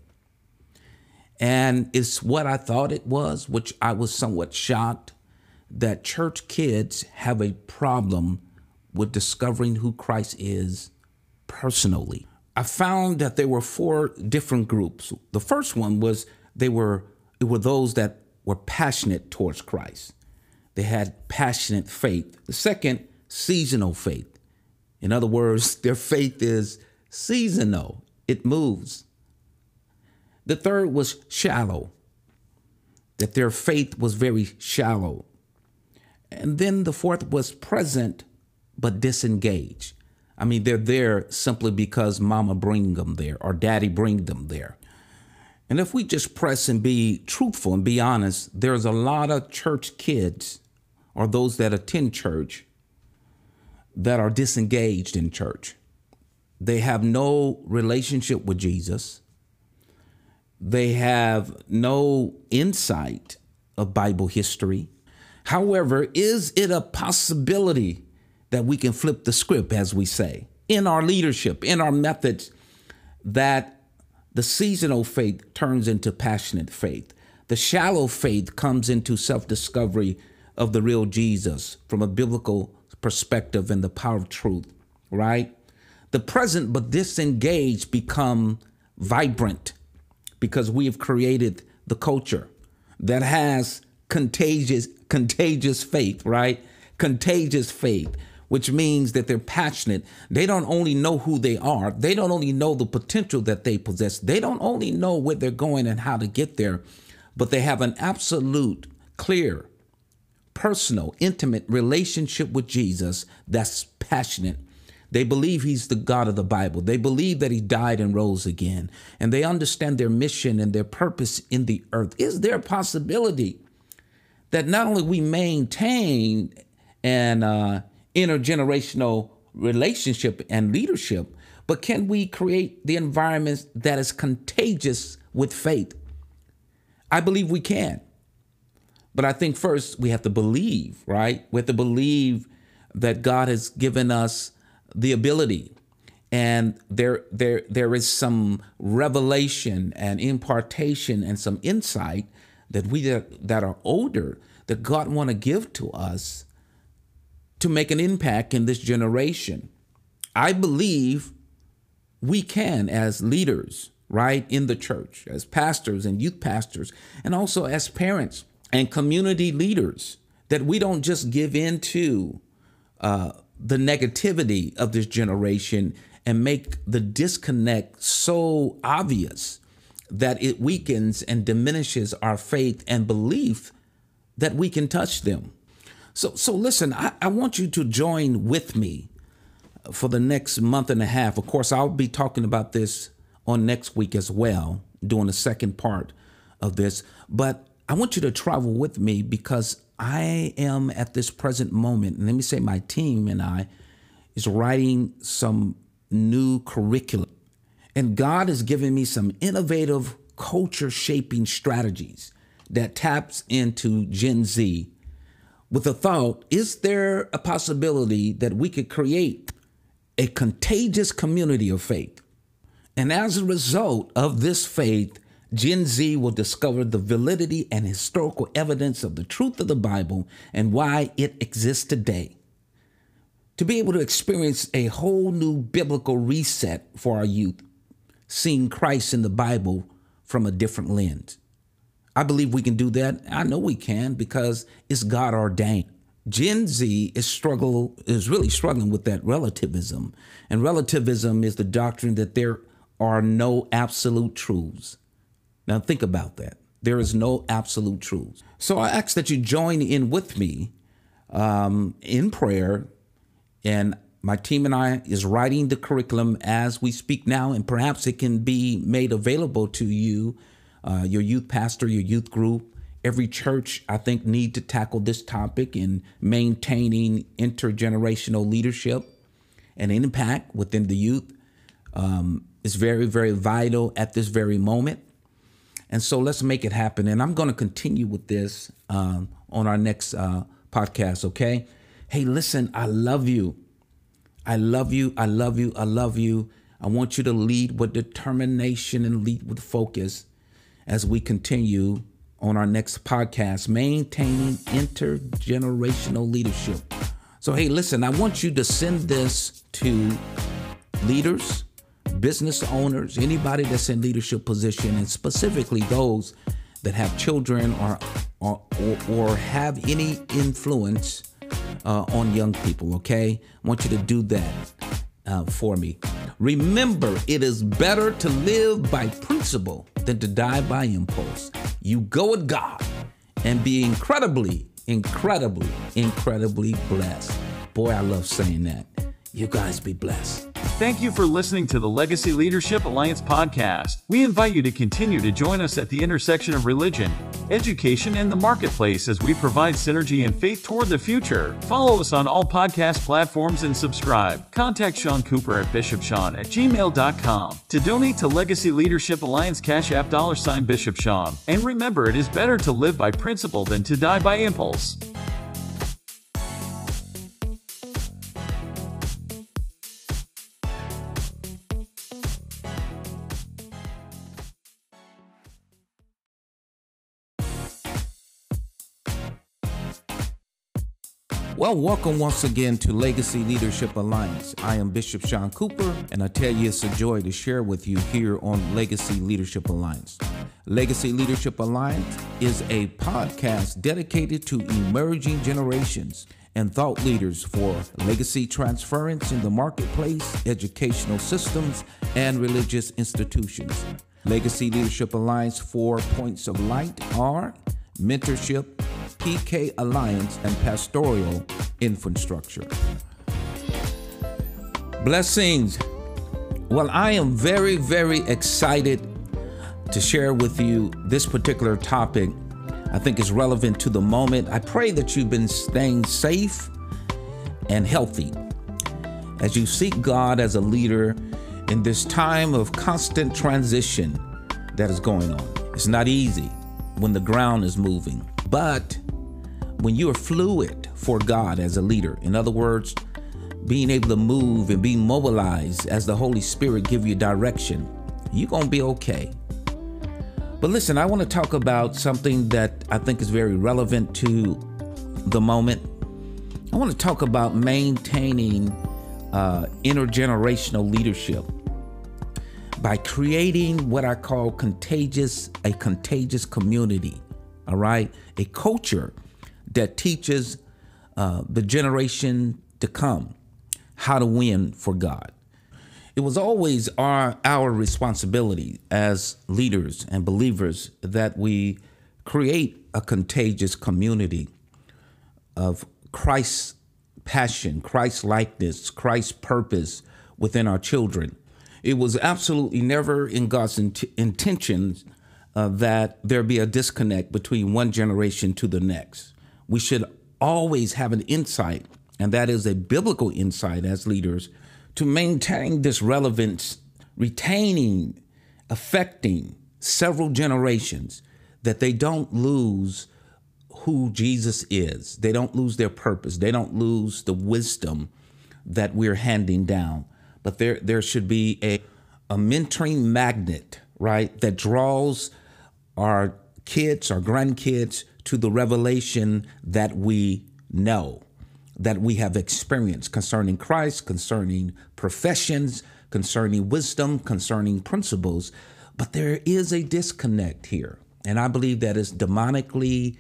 And it's what I thought it was, which I was somewhat shocked, that church kids have a problem with discovering who Christ is personally. I found that there were 4 different groups. The first one was it were those that were passionate towards Christ. They had passionate faith. The second, seasonal faith. In other words, their faith is seasonal. It moves. The third was shallow, that their faith was very shallow. And then the fourth was present, but disengaged. I mean, they're there simply because mama bring them there or daddy bring them there. And if we just press and be truthful and be honest, there's a lot of church kids or those that attend church that are disengaged in church. They have no relationship with Jesus. They have no insight of Bible history. However, is it a possibility that we can flip the script, as we say, in our leadership, in our methods, that the seasonal faith turns into passionate faith? The shallow faith comes into self-discovery of the real Jesus from a biblical perspective and the power of truth, right? The present but disengaged become vibrant because we have created the culture that has contagious faith, right? Contagious faith, which means that they're passionate. They don't only know who they are. They don't only know the potential that they possess. They don't only know where they're going and how to get there, but they have an absolute, clear, personal, intimate relationship with Jesus that's passionate. They believe he's the God of the Bible. They believe that he died and rose again. And they understand their mission and their purpose in the earth. Is there a possibility that not only we maintain an intergenerational relationship and leadership, but can we create the environment that is contagious with faith? I believe we can. But I think first we have to believe, right? We have to believe that God has given us the ability, and there is some revelation and impartation and some insight that we that are older that God want to give to us to make an impact in this generation. I believe we can, as leaders, right, in the church, as pastors and youth pastors, and also as parents and community leaders, that we don't just give in to the negativity of this generation and make the disconnect so obvious that it weakens and diminishes our faith and belief that we can touch them. So listen, I want you to join with me for the next month and a half. Of course, I'll be talking about this on next week as well, doing the second part of this. But I want you to travel with me because I am at this present moment, and let me say my team and I is writing some new curriculum. And God has given me some innovative culture shaping strategies that taps into Gen Z with the thought, is there a possibility that we could create a contagious community of faith? And as a result of this faith, Gen Z will discover the validity and historical evidence of the truth of the Bible and why it exists today. To be able to experience a whole new biblical reset for our youth, seeing Christ in the Bible from a different lens. I believe we can do that. I know we can because it's God ordained. Gen Z is really struggling with that relativism. And relativism is the doctrine that there are no absolute truths. Now think about that. There is no absolute truths. So I ask that you join in with me in prayer, and my team and I is writing the curriculum as we speak now, and perhaps it can be made available to you, your youth pastor, your youth group. Every church, I think, need to tackle this topic in maintaining intergenerational leadership and impact within the youth. Is very, very vital at this very moment. And so let's make it happen. And I'm going to continue with this on our next podcast, okay? Hey, listen, I love you. I love you. I love you. I love you. I want you to lead with determination and lead with focus as we continue on our next podcast, Maintaining Intergenerational Leadership. So, hey, listen, I want you to send this to leaders, business owners, anybody that's in leadership position, and specifically those that have children or have any influence on young people, okay? I want you to do that for me. Remember, it is better to live by principle than to die by impulse. You go with God and be incredibly, incredibly, incredibly blessed. Boy, I love saying that. You guys be blessed. Thank you for listening to the Legacy Leadership Alliance podcast. We invite you to continue to join us at the intersection of religion, education, and the marketplace as we provide synergy and faith toward the future. Follow us on all podcast platforms and subscribe. Contact Sean Cooper at bishopsean@gmail.com to donate to Legacy Leadership Alliance Cash App $Bishop Sean. And remember, it is better to live by principle than to die by impulse. Well, welcome once again to Legacy Leadership Alliance. I am Bishop Sean Cooper, and I tell you it's a joy to share with you here on Legacy Leadership Alliance. Legacy Leadership Alliance is a podcast dedicated to emerging generations and thought leaders for legacy transference in the marketplace, educational systems, and religious institutions. Legacy Leadership Alliance 4 points of light are mentorship, PK Alliance, and pastoral infrastructure. Blessings. Well, I am very, very excited to share with you this particular topic. I think it's relevant to the moment. I pray that you've been staying safe and healthy as you seek God as a leader in this time of constant transition that is going on. It's not easy when the ground is moving, but when you are fluid for God as a leader, in other words, being able to move and be mobilized as the Holy Spirit give you direction, you're going to be okay. But listen, I want to talk about something that I think is very relevant to the moment. I want to talk about maintaining intergenerational leadership by creating what I call a contagious community, all right? A culture that teaches the generation to come how to win for God. It was always our responsibility as leaders and believers that we create a contagious community of Christ's passion, Christ's likeness, Christ's purpose within our children. It was absolutely never in God's intentions that there be a disconnect between one generation to the next. We should always have an insight, and that is a biblical insight as leaders, to maintain this relevance, retaining, affecting several generations, that they don't lose who Jesus is. They don't lose their purpose. They don't lose the wisdom that we're handing down. But there should be a mentoring magnet, right, that draws our kids, our grandkids to the revelation that we know, that we have experienced concerning Christ, concerning professions, concerning wisdom, concerning principles. But there is a disconnect here. And I believe that is demonically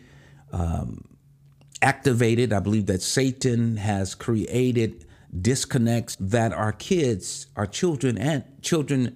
activated. I believe that Satan has created disconnects that our kids, our children, and children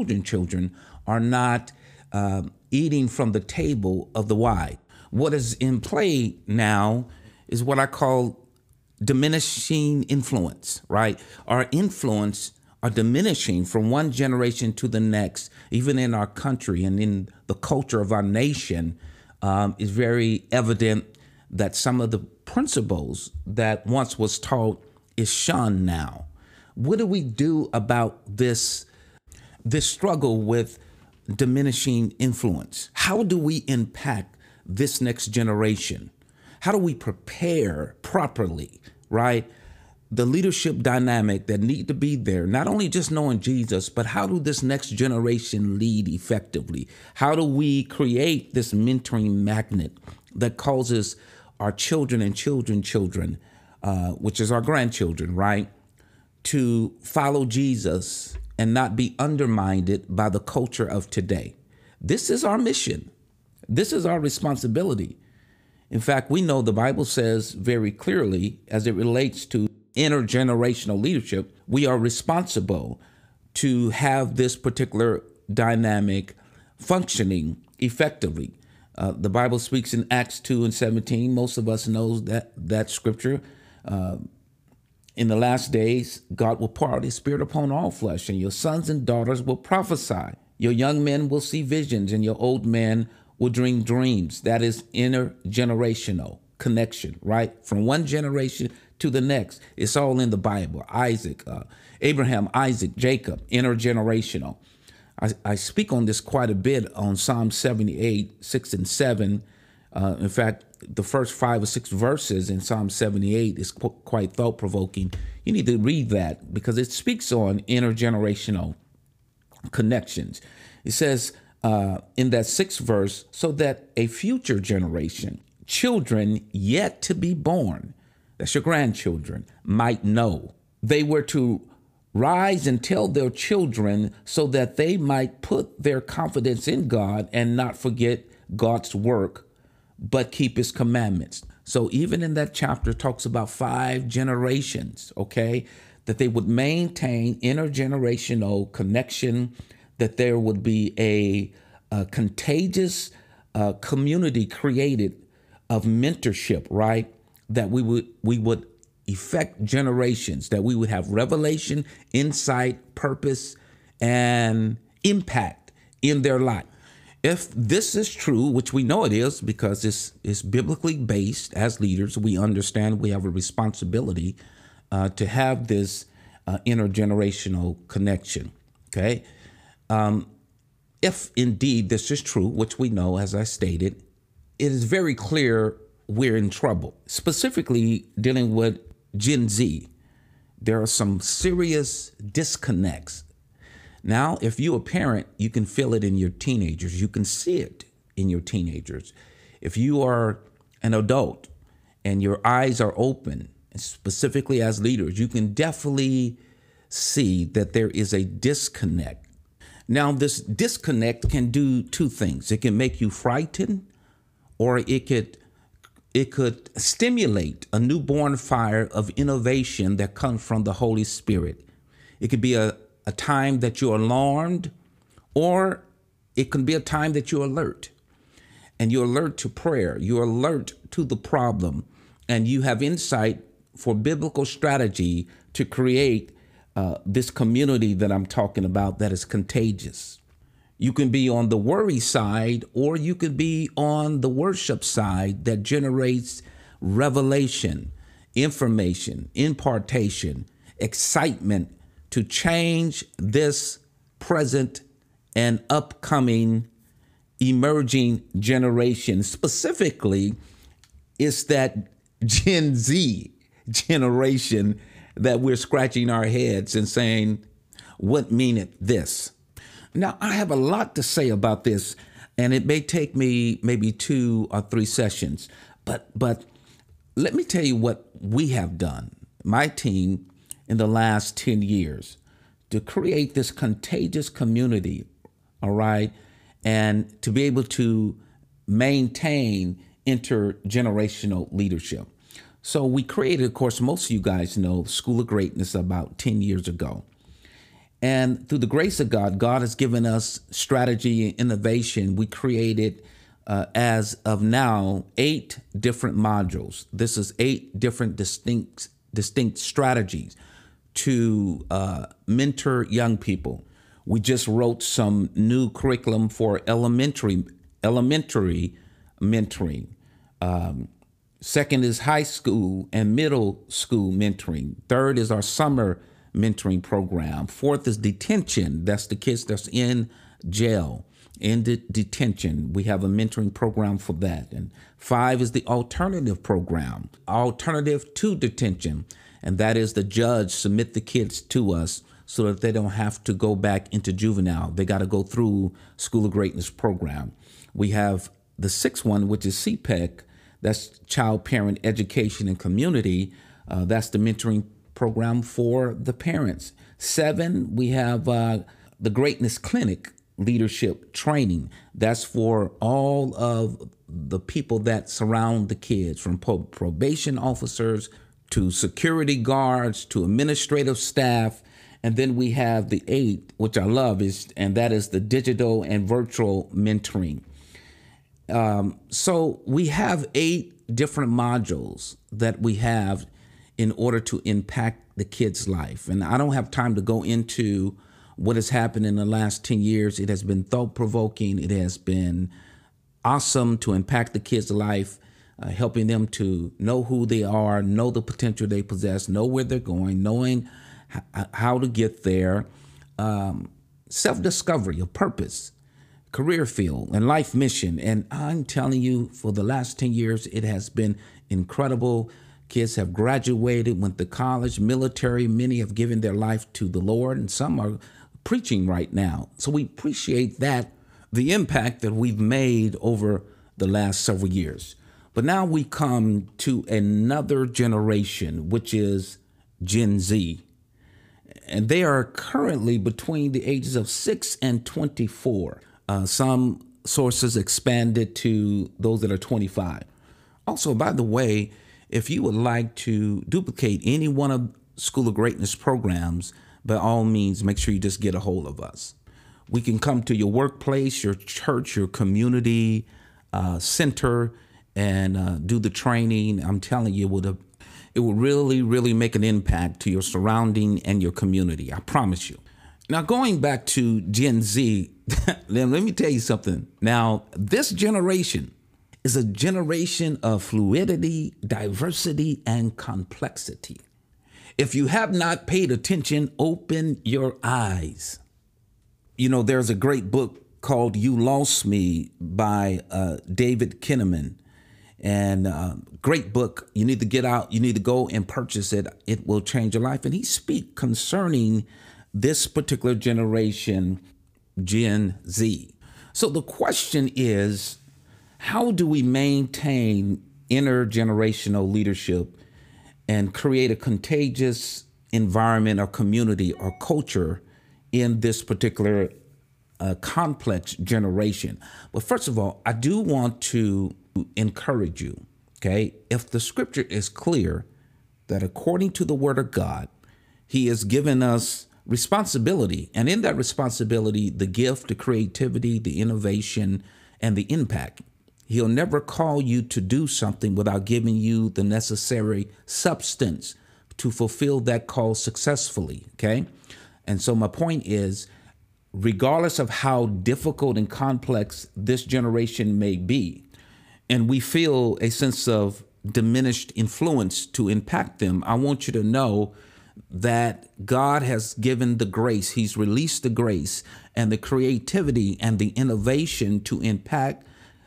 are not eating from the table of the wise. What is in play now is what I call diminishing influence, right? Our influence are diminishing from one generation to the next, even in our country and in the culture of our nation. Is very evident that some of the principles that once was taught is shunned now. What do we do about this struggle with diminishing influence? How do we impact this next generation? How do we prepare properly, right? The leadership dynamic that need to be there, not only just knowing Jesus, but how do this next generation lead effectively? How do we create this mentoring magnet that causes our children and children, which is our grandchildren, right, to follow Jesus and not be undermined by the culture of today? This is our mission. This is our responsibility. In fact, we know the Bible says very clearly, as it relates to intergenerational leadership, we are responsible to have this particular dynamic functioning effectively. The Bible speaks in Acts 2:17. Most of us knows that scripture. In the last days, God will pour out his spirit upon all flesh, and your sons and daughters will prophesy. Your young men will see visions, and your old men will dream dreams. That is intergenerational connection, right? From one generation to the next. It's all in the Bible. Abraham, Isaac, Jacob, intergenerational. I speak on this quite a bit on Psalm 78, 6 and 7. In fact, the first 5 or 6 verses in Psalm 78 is quite thought-provoking. You need to read that because it speaks on intergenerational connections. It says in that 6th verse, so that a future generation, children yet to be born, that's your grandchildren, might know. They were to rise and tell their children so that they might put their confidence in God and not forget God's work, but keep his commandments. So even in that chapter talks about 5 generations, okay, that they would maintain intergenerational connection, that there would be a contagious community created of mentorship, right? That we would affect generations, that we would have revelation, insight, purpose, and impact in their life. If this is true, which we know it is because it's biblically based, as leaders, we understand we have a responsibility to have this intergenerational connection, okay? If indeed this is true, which we know, as I stated, it is very clear we're in trouble, specifically dealing with Gen Z. There are some serious disconnects. Now, if you're a parent, you can feel it in your teenagers. You can see it in your teenagers. If you are an adult and your eyes are open, specifically as leaders, you can definitely see that there is a disconnect. Now, this disconnect can do 2 things. It can make you frightened, or it could stimulate a newborn fire of innovation that comes from the Holy Spirit. It could be a time that you're alarmed, or it can be a time that you're alert. And you're alert to prayer. You're alert to the problem. And you have insight for biblical strategy to create this community that I'm talking about that is contagious. You can be on the worry side, or you could be on the worship side that generates revelation, information, impartation, excitement to change this present and upcoming emerging generation. Specifically, it's that Gen Z generation that we're scratching our heads and saying, what meaneth this? Now, I have a lot to say about this, and it may take me maybe 2 or 3 sessions, but let me tell you what we have done, my team, in the last 10 years to create this contagious community, all right, and to be able to maintain intergenerational leadership. So we created, of course, most of you guys know, School of Greatness about 10 years ago. And through the grace of God, God has given us strategy and innovation. We created, as of now, 8 different modules. This is 8 different distinct strategies to mentor young people. We just wrote some new curriculum for elementary mentoring. Second is high school and middle school mentoring. Third is our summer mentoring program. Fourth is detention. That's the kids that's in jail, in detention. We have a mentoring program for that. And 5 is the alternative program, alternative to detention. And that is the judge submit the kids to us so that they don't have to go back into juvenile. They got to go through School of Greatness program. We have the 6th one, which is CPEC. That's Child Parent Education and Community. That's the mentoring program for the parents. 7, we have the Greatness Clinic Leadership Training. That's for all of the people that surround the kids, from probation officers to security guards to administrative staff. And then we have the 8, which I love, and that is the digital and virtual mentoring. So we have 8 different modules that we have in order to impact the kid's life. And I don't have time to go into what has happened in the last 10 years. It has been thought-provoking. It has been awesome to impact the kid's life, helping them to know who they are, know the potential they possess, know where they're going, knowing how to get there, self-discovery of purpose, career field, and life mission. And I'm telling you, for the last 10 years, it has been incredible. Kids have graduated, went to college, military. Many have given their life to the Lord, and some are preaching right now. So we appreciate that, the impact that we've made over the last several years. But now we come to another generation, which is Gen Z. And they are currently between the ages of 6 and 24. Some sources expanded to those that are 25. Also, by the way, if you would like to duplicate any one of School of Greatness programs, by all means, make sure you just get a hold of us. We can come to your workplace, your church, your community center, and do the training. I'm telling you, it will really, really make an impact to your surrounding and your community. I promise you. Now, going back to Gen Z, let me tell you something. Now, this generation is a generation of fluidity, diversity, and complexity. If you have not paid attention, open your eyes. You know, there's a great book called You Lost Me by David Kinnaman. And great book. You need to get out. You need to go and purchase it. It will change your life. And he speaks concerning this particular generation, Gen Z. So the question is, how do we maintain intergenerational leadership and create a contagious environment or community or culture in this particular complex generation? But first of all, I do want to encourage you, okay? If the scripture is clear that according to the word of God, he has given us responsibility, and in that responsibility, the gift, the creativity, the innovation, and the impact. He'll never call you to do something without giving you the necessary substance to fulfill that call successfully, okay? And so my point is, regardless of how difficult and complex this generation may be, and we feel a sense of diminished influence to impact them, I want you to know that God has given the grace. He's released the grace and the creativity and the innovation to impact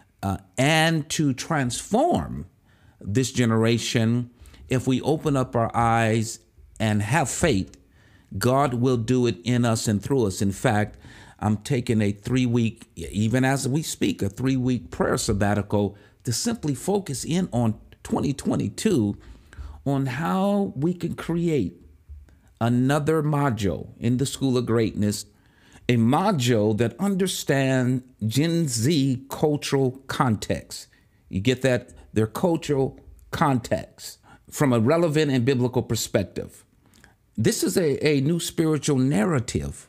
and to transform this generation. If we open up our eyes and have faith, God will do it in us and through us. In fact, I'm taking a 3-week, even as we speak, a 3-week prayer sabbatical to simply focus in on 2022 on how we can create another module in the School of Greatness a module that understands Gen Z cultural context. You get that? Their cultural context from a relevant and biblical perspective. This is a new spiritual narrative.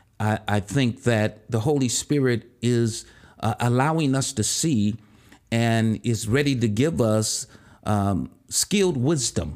I think that the Holy Spirit is allowing us to see and is ready to give us skilled wisdom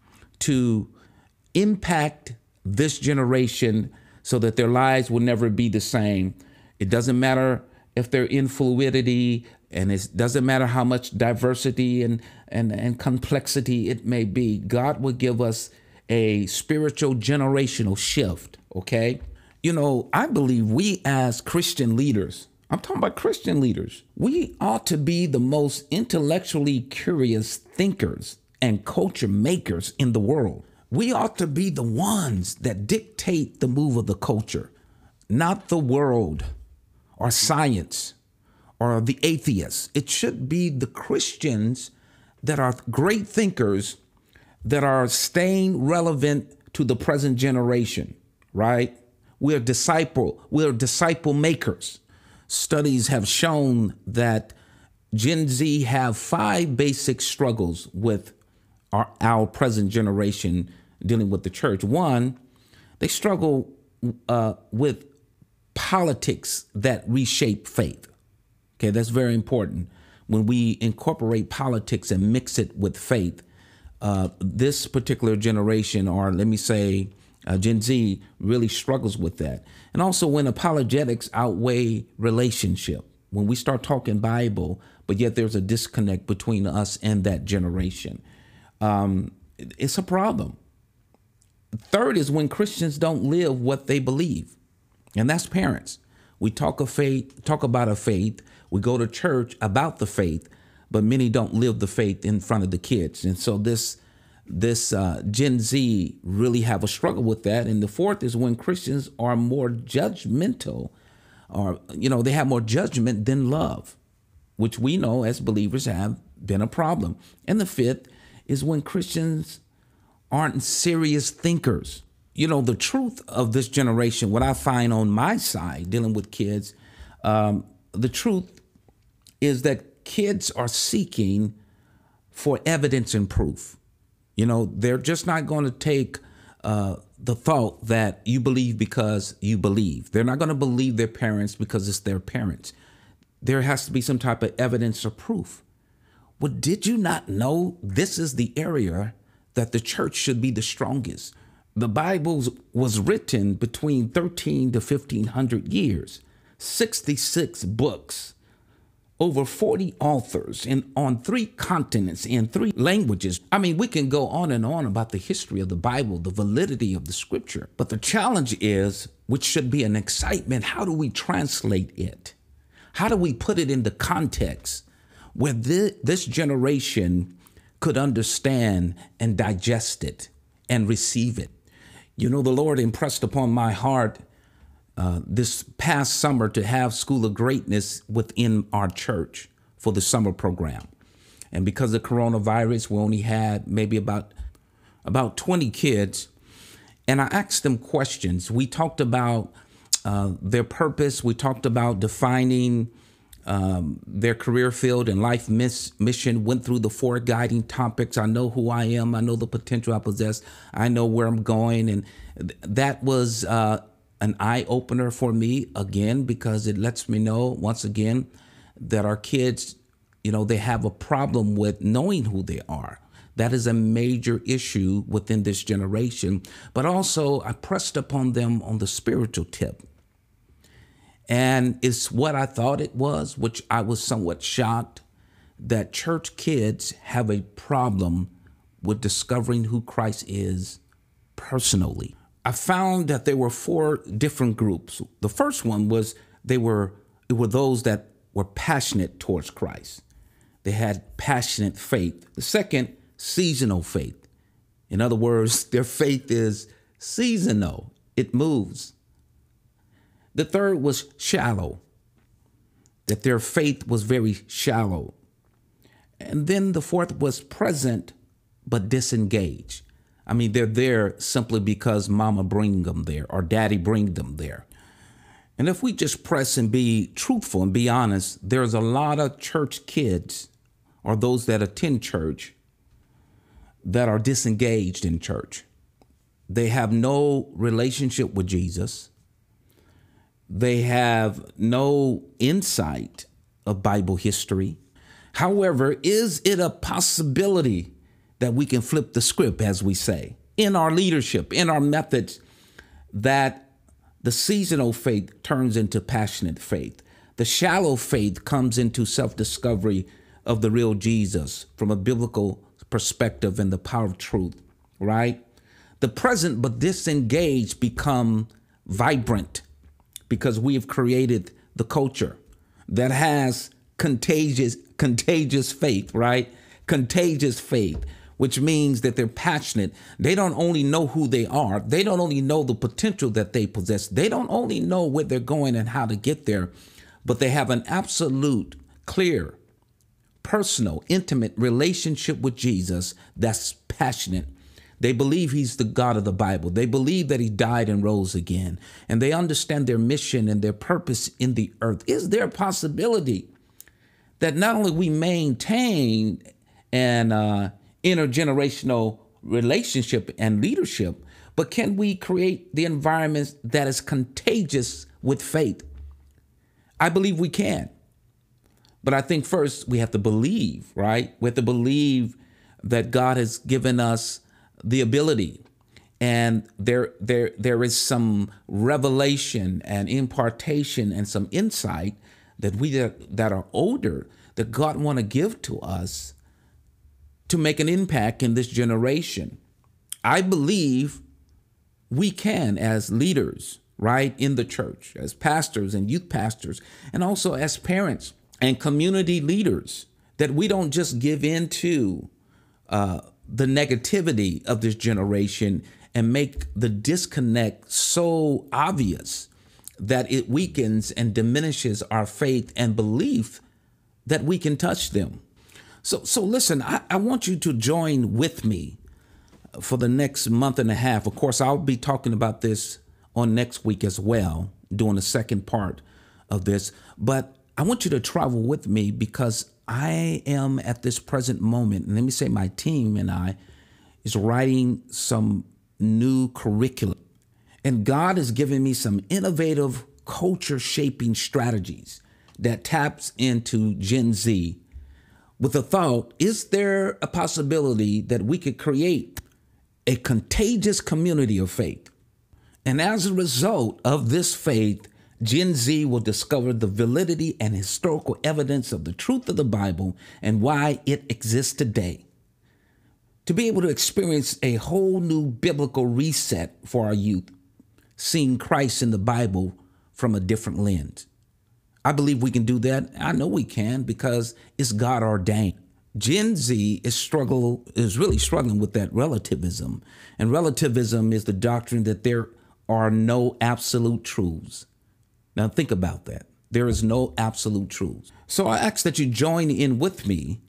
to impact this generation so that their lives will never be the same. It doesn't matter if they're in fluidity, and it doesn't matter how much diversity and complexity it may be. God will give us a spiritual generational shift, okay? You know, I believe we as Christian leaders, I'm talking about Christian leaders, we ought to be the most intellectually curious thinkers and culture makers in the world. We ought to be the ones that dictate the move of the culture, not the world or science or the atheists. It should be the Christians that are great thinkers that are staying relevant to the present generation, right? We're disciple makers. Studies have shown that Gen Z have 5 basic struggles with our present generation dealing with the church. One, they struggle with politics that reshape faith. Okay, that's very important. When we incorporate politics and mix it with faith, this particular generation, or let me say Gen Z, really struggles with that. And also when apologetics outweigh relationship, when we start talking Bible, but yet there's a disconnect between us and that generation, it's a problem. Third is when Christians don't live what they believe, and that's parents. We talk about a faith. We go to church about the faith, but many don't live the faith in front of the kids. And so this Gen Z really have a struggle with that. And the fourth is when Christians are more judgmental, or, they have more judgment than love, which we know as believers have been a problem. And the fifth is when Christians aren't serious thinkers. The truth of this generation, what I find on my side dealing with kids, the truth is that kids are seeking for evidence and proof. They're just not going to take the thought that you believe because you believe. They're not going to believe their parents because it's their parents. There has to be some type of evidence or proof. Well, did you not know this is the area that the church should be the strongest? The Bible was written between 13 to 1500 years, 66 books, over 40 authors, and on 3 continents and 3 languages. I mean, we can go on and on about the history of the Bible, the validity of the scripture. But the challenge is, which should be an excitement, how do we translate it? How do we put it into context where this generation could understand and digest it and receive it? The Lord impressed upon my heart this past summer to have School of Greatness within our church for the summer program. And because of coronavirus, we only had maybe about 20 kids. And I asked them questions. We talked about their purpose. We talked about defining their career field and life mission, went through the 4 guiding topics. I know who I am. I know the potential I possess. I know where I'm going. And that was an eye-opener for me, again, because it lets me know, once again, that our kids, they have a problem with knowing who they are. That is a major issue within this generation. But also, I pressed upon them on the spiritual tip. And it's what I thought it was, which I was somewhat shocked, that church kids have a problem with discovering who Christ is personally. I found that there were 4 different groups. The first one was it were those that were passionate towards Christ. They had passionate faith. The second, seasonal faith. In other words, their faith is seasonal. It moves. The third was shallow, that their faith was very shallow. And then the fourth was present but disengaged. I mean, they're there simply because mama bring them there or daddy bring them there. And if we just press and be truthful and be honest, there's a lot of church kids or those that attend church that are disengaged in church. They have no relationship with Jesus. They have no insight of Bible history. However, is it a possibility that we can flip the script, as we say, in our leadership, in our methods, that the seasonal faith turns into passionate faith? The shallow faith comes into self-discovery of the real Jesus from a biblical perspective and the power of truth, right? The present but disengaged become vibrant because we have created the culture that has contagious faith, right? Contagious faith, which means that they're passionate. They don't only know who they are. They don't only know the potential that they possess. They don't only know where they're going and how to get there, but they have an absolute, clear, personal, intimate relationship with Jesus that's passionate. They believe he's the God of the Bible. They believe that he died and rose again, and they understand their mission and their purpose in the earth. Is there a possibility that not only we maintain an intergenerational relationship and leadership, but can we create the environment that is contagious with faith? I believe we can. But I think first we have to believe, right? We have to believe that God has given us the ability, and there is some revelation and impartation and some insight that we that are older that God want to give to us to make an impact in this generation. I believe we can, as leaders, right, in the church, as pastors and youth pastors, and also as parents and community leaders, that we don't just give in to the negativity of this generation and make the disconnect so obvious that it weakens and diminishes our faith and belief that we can touch them. So listen, I want you to join with me for the next month and a half. Of course, I'll be talking about this on next week as well, doing the second part of this. But I want you to travel with me because I am at this present moment, and let me say my team and I is writing some new curriculum. And God has given me some innovative culture shaping strategies that taps into Gen Z with the thought, is there a possibility that we could create a contagious community of faith? And as a result of this faith, Gen Z will discover the validity and historical evidence of the truth of the Bible and why it exists today. To be able to experience a whole new biblical reset for our youth, seeing Christ in the Bible from a different lens. I believe we can do that. I know we can because it's God ordained. Gen Z is really struggling with that relativism. And relativism is the doctrine that there are no absolute truths. Now think about that. There is no absolute truths. So I ask that you join in with me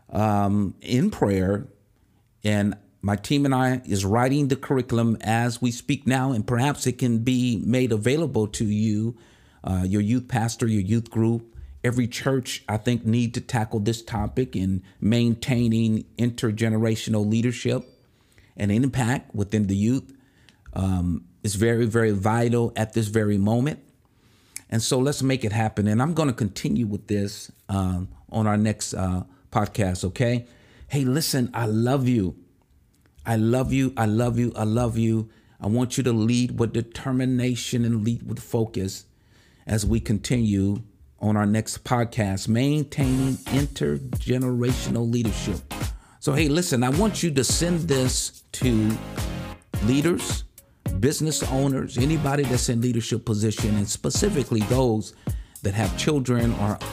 in prayer. And my team and I is writing the curriculum as we speak now, and perhaps it can be made available to you, your youth pastor, your youth group. Every church, I think, need to tackle this topic in maintaining intergenerational leadership and impact within the youth. Is very, very vital at this very moment. And so let's make it happen. And I'm going to continue with this on our next podcast, okay? Hey, listen, I love you. I love you. I love you. I love you. I want you to lead with determination and lead with focus as we continue on our next podcast, Maintaining Intergenerational Leadership. So, hey, listen, I want you to send this to leaders, business owners, anybody that's in leadership position, and specifically those that have children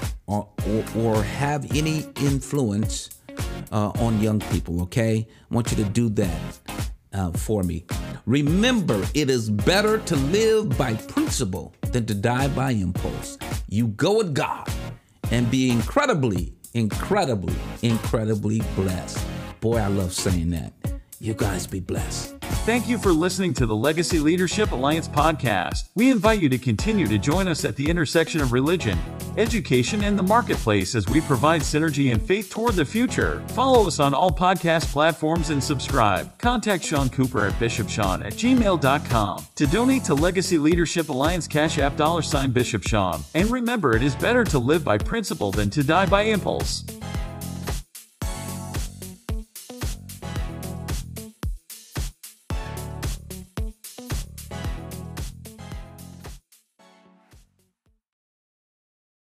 or have any influence on young people, okay? I want you to do that for me. Remember, it is better to live by principle than to die by impulse. You go with God and be incredibly blessed. Boy, I love saying that. You guys be blessed. Thank you for listening to the Legacy Leadership Alliance podcast. We invite you to continue to join us at the intersection of religion, education, and the marketplace as we provide synergy and faith toward the future. Follow us on all podcast platforms and subscribe. Contact Sean Cooper at bishopsean@gmail.com to donate to Legacy Leadership Alliance Cash App $Bishop Sean. And remember, it is better to live by principle than to die by impulse.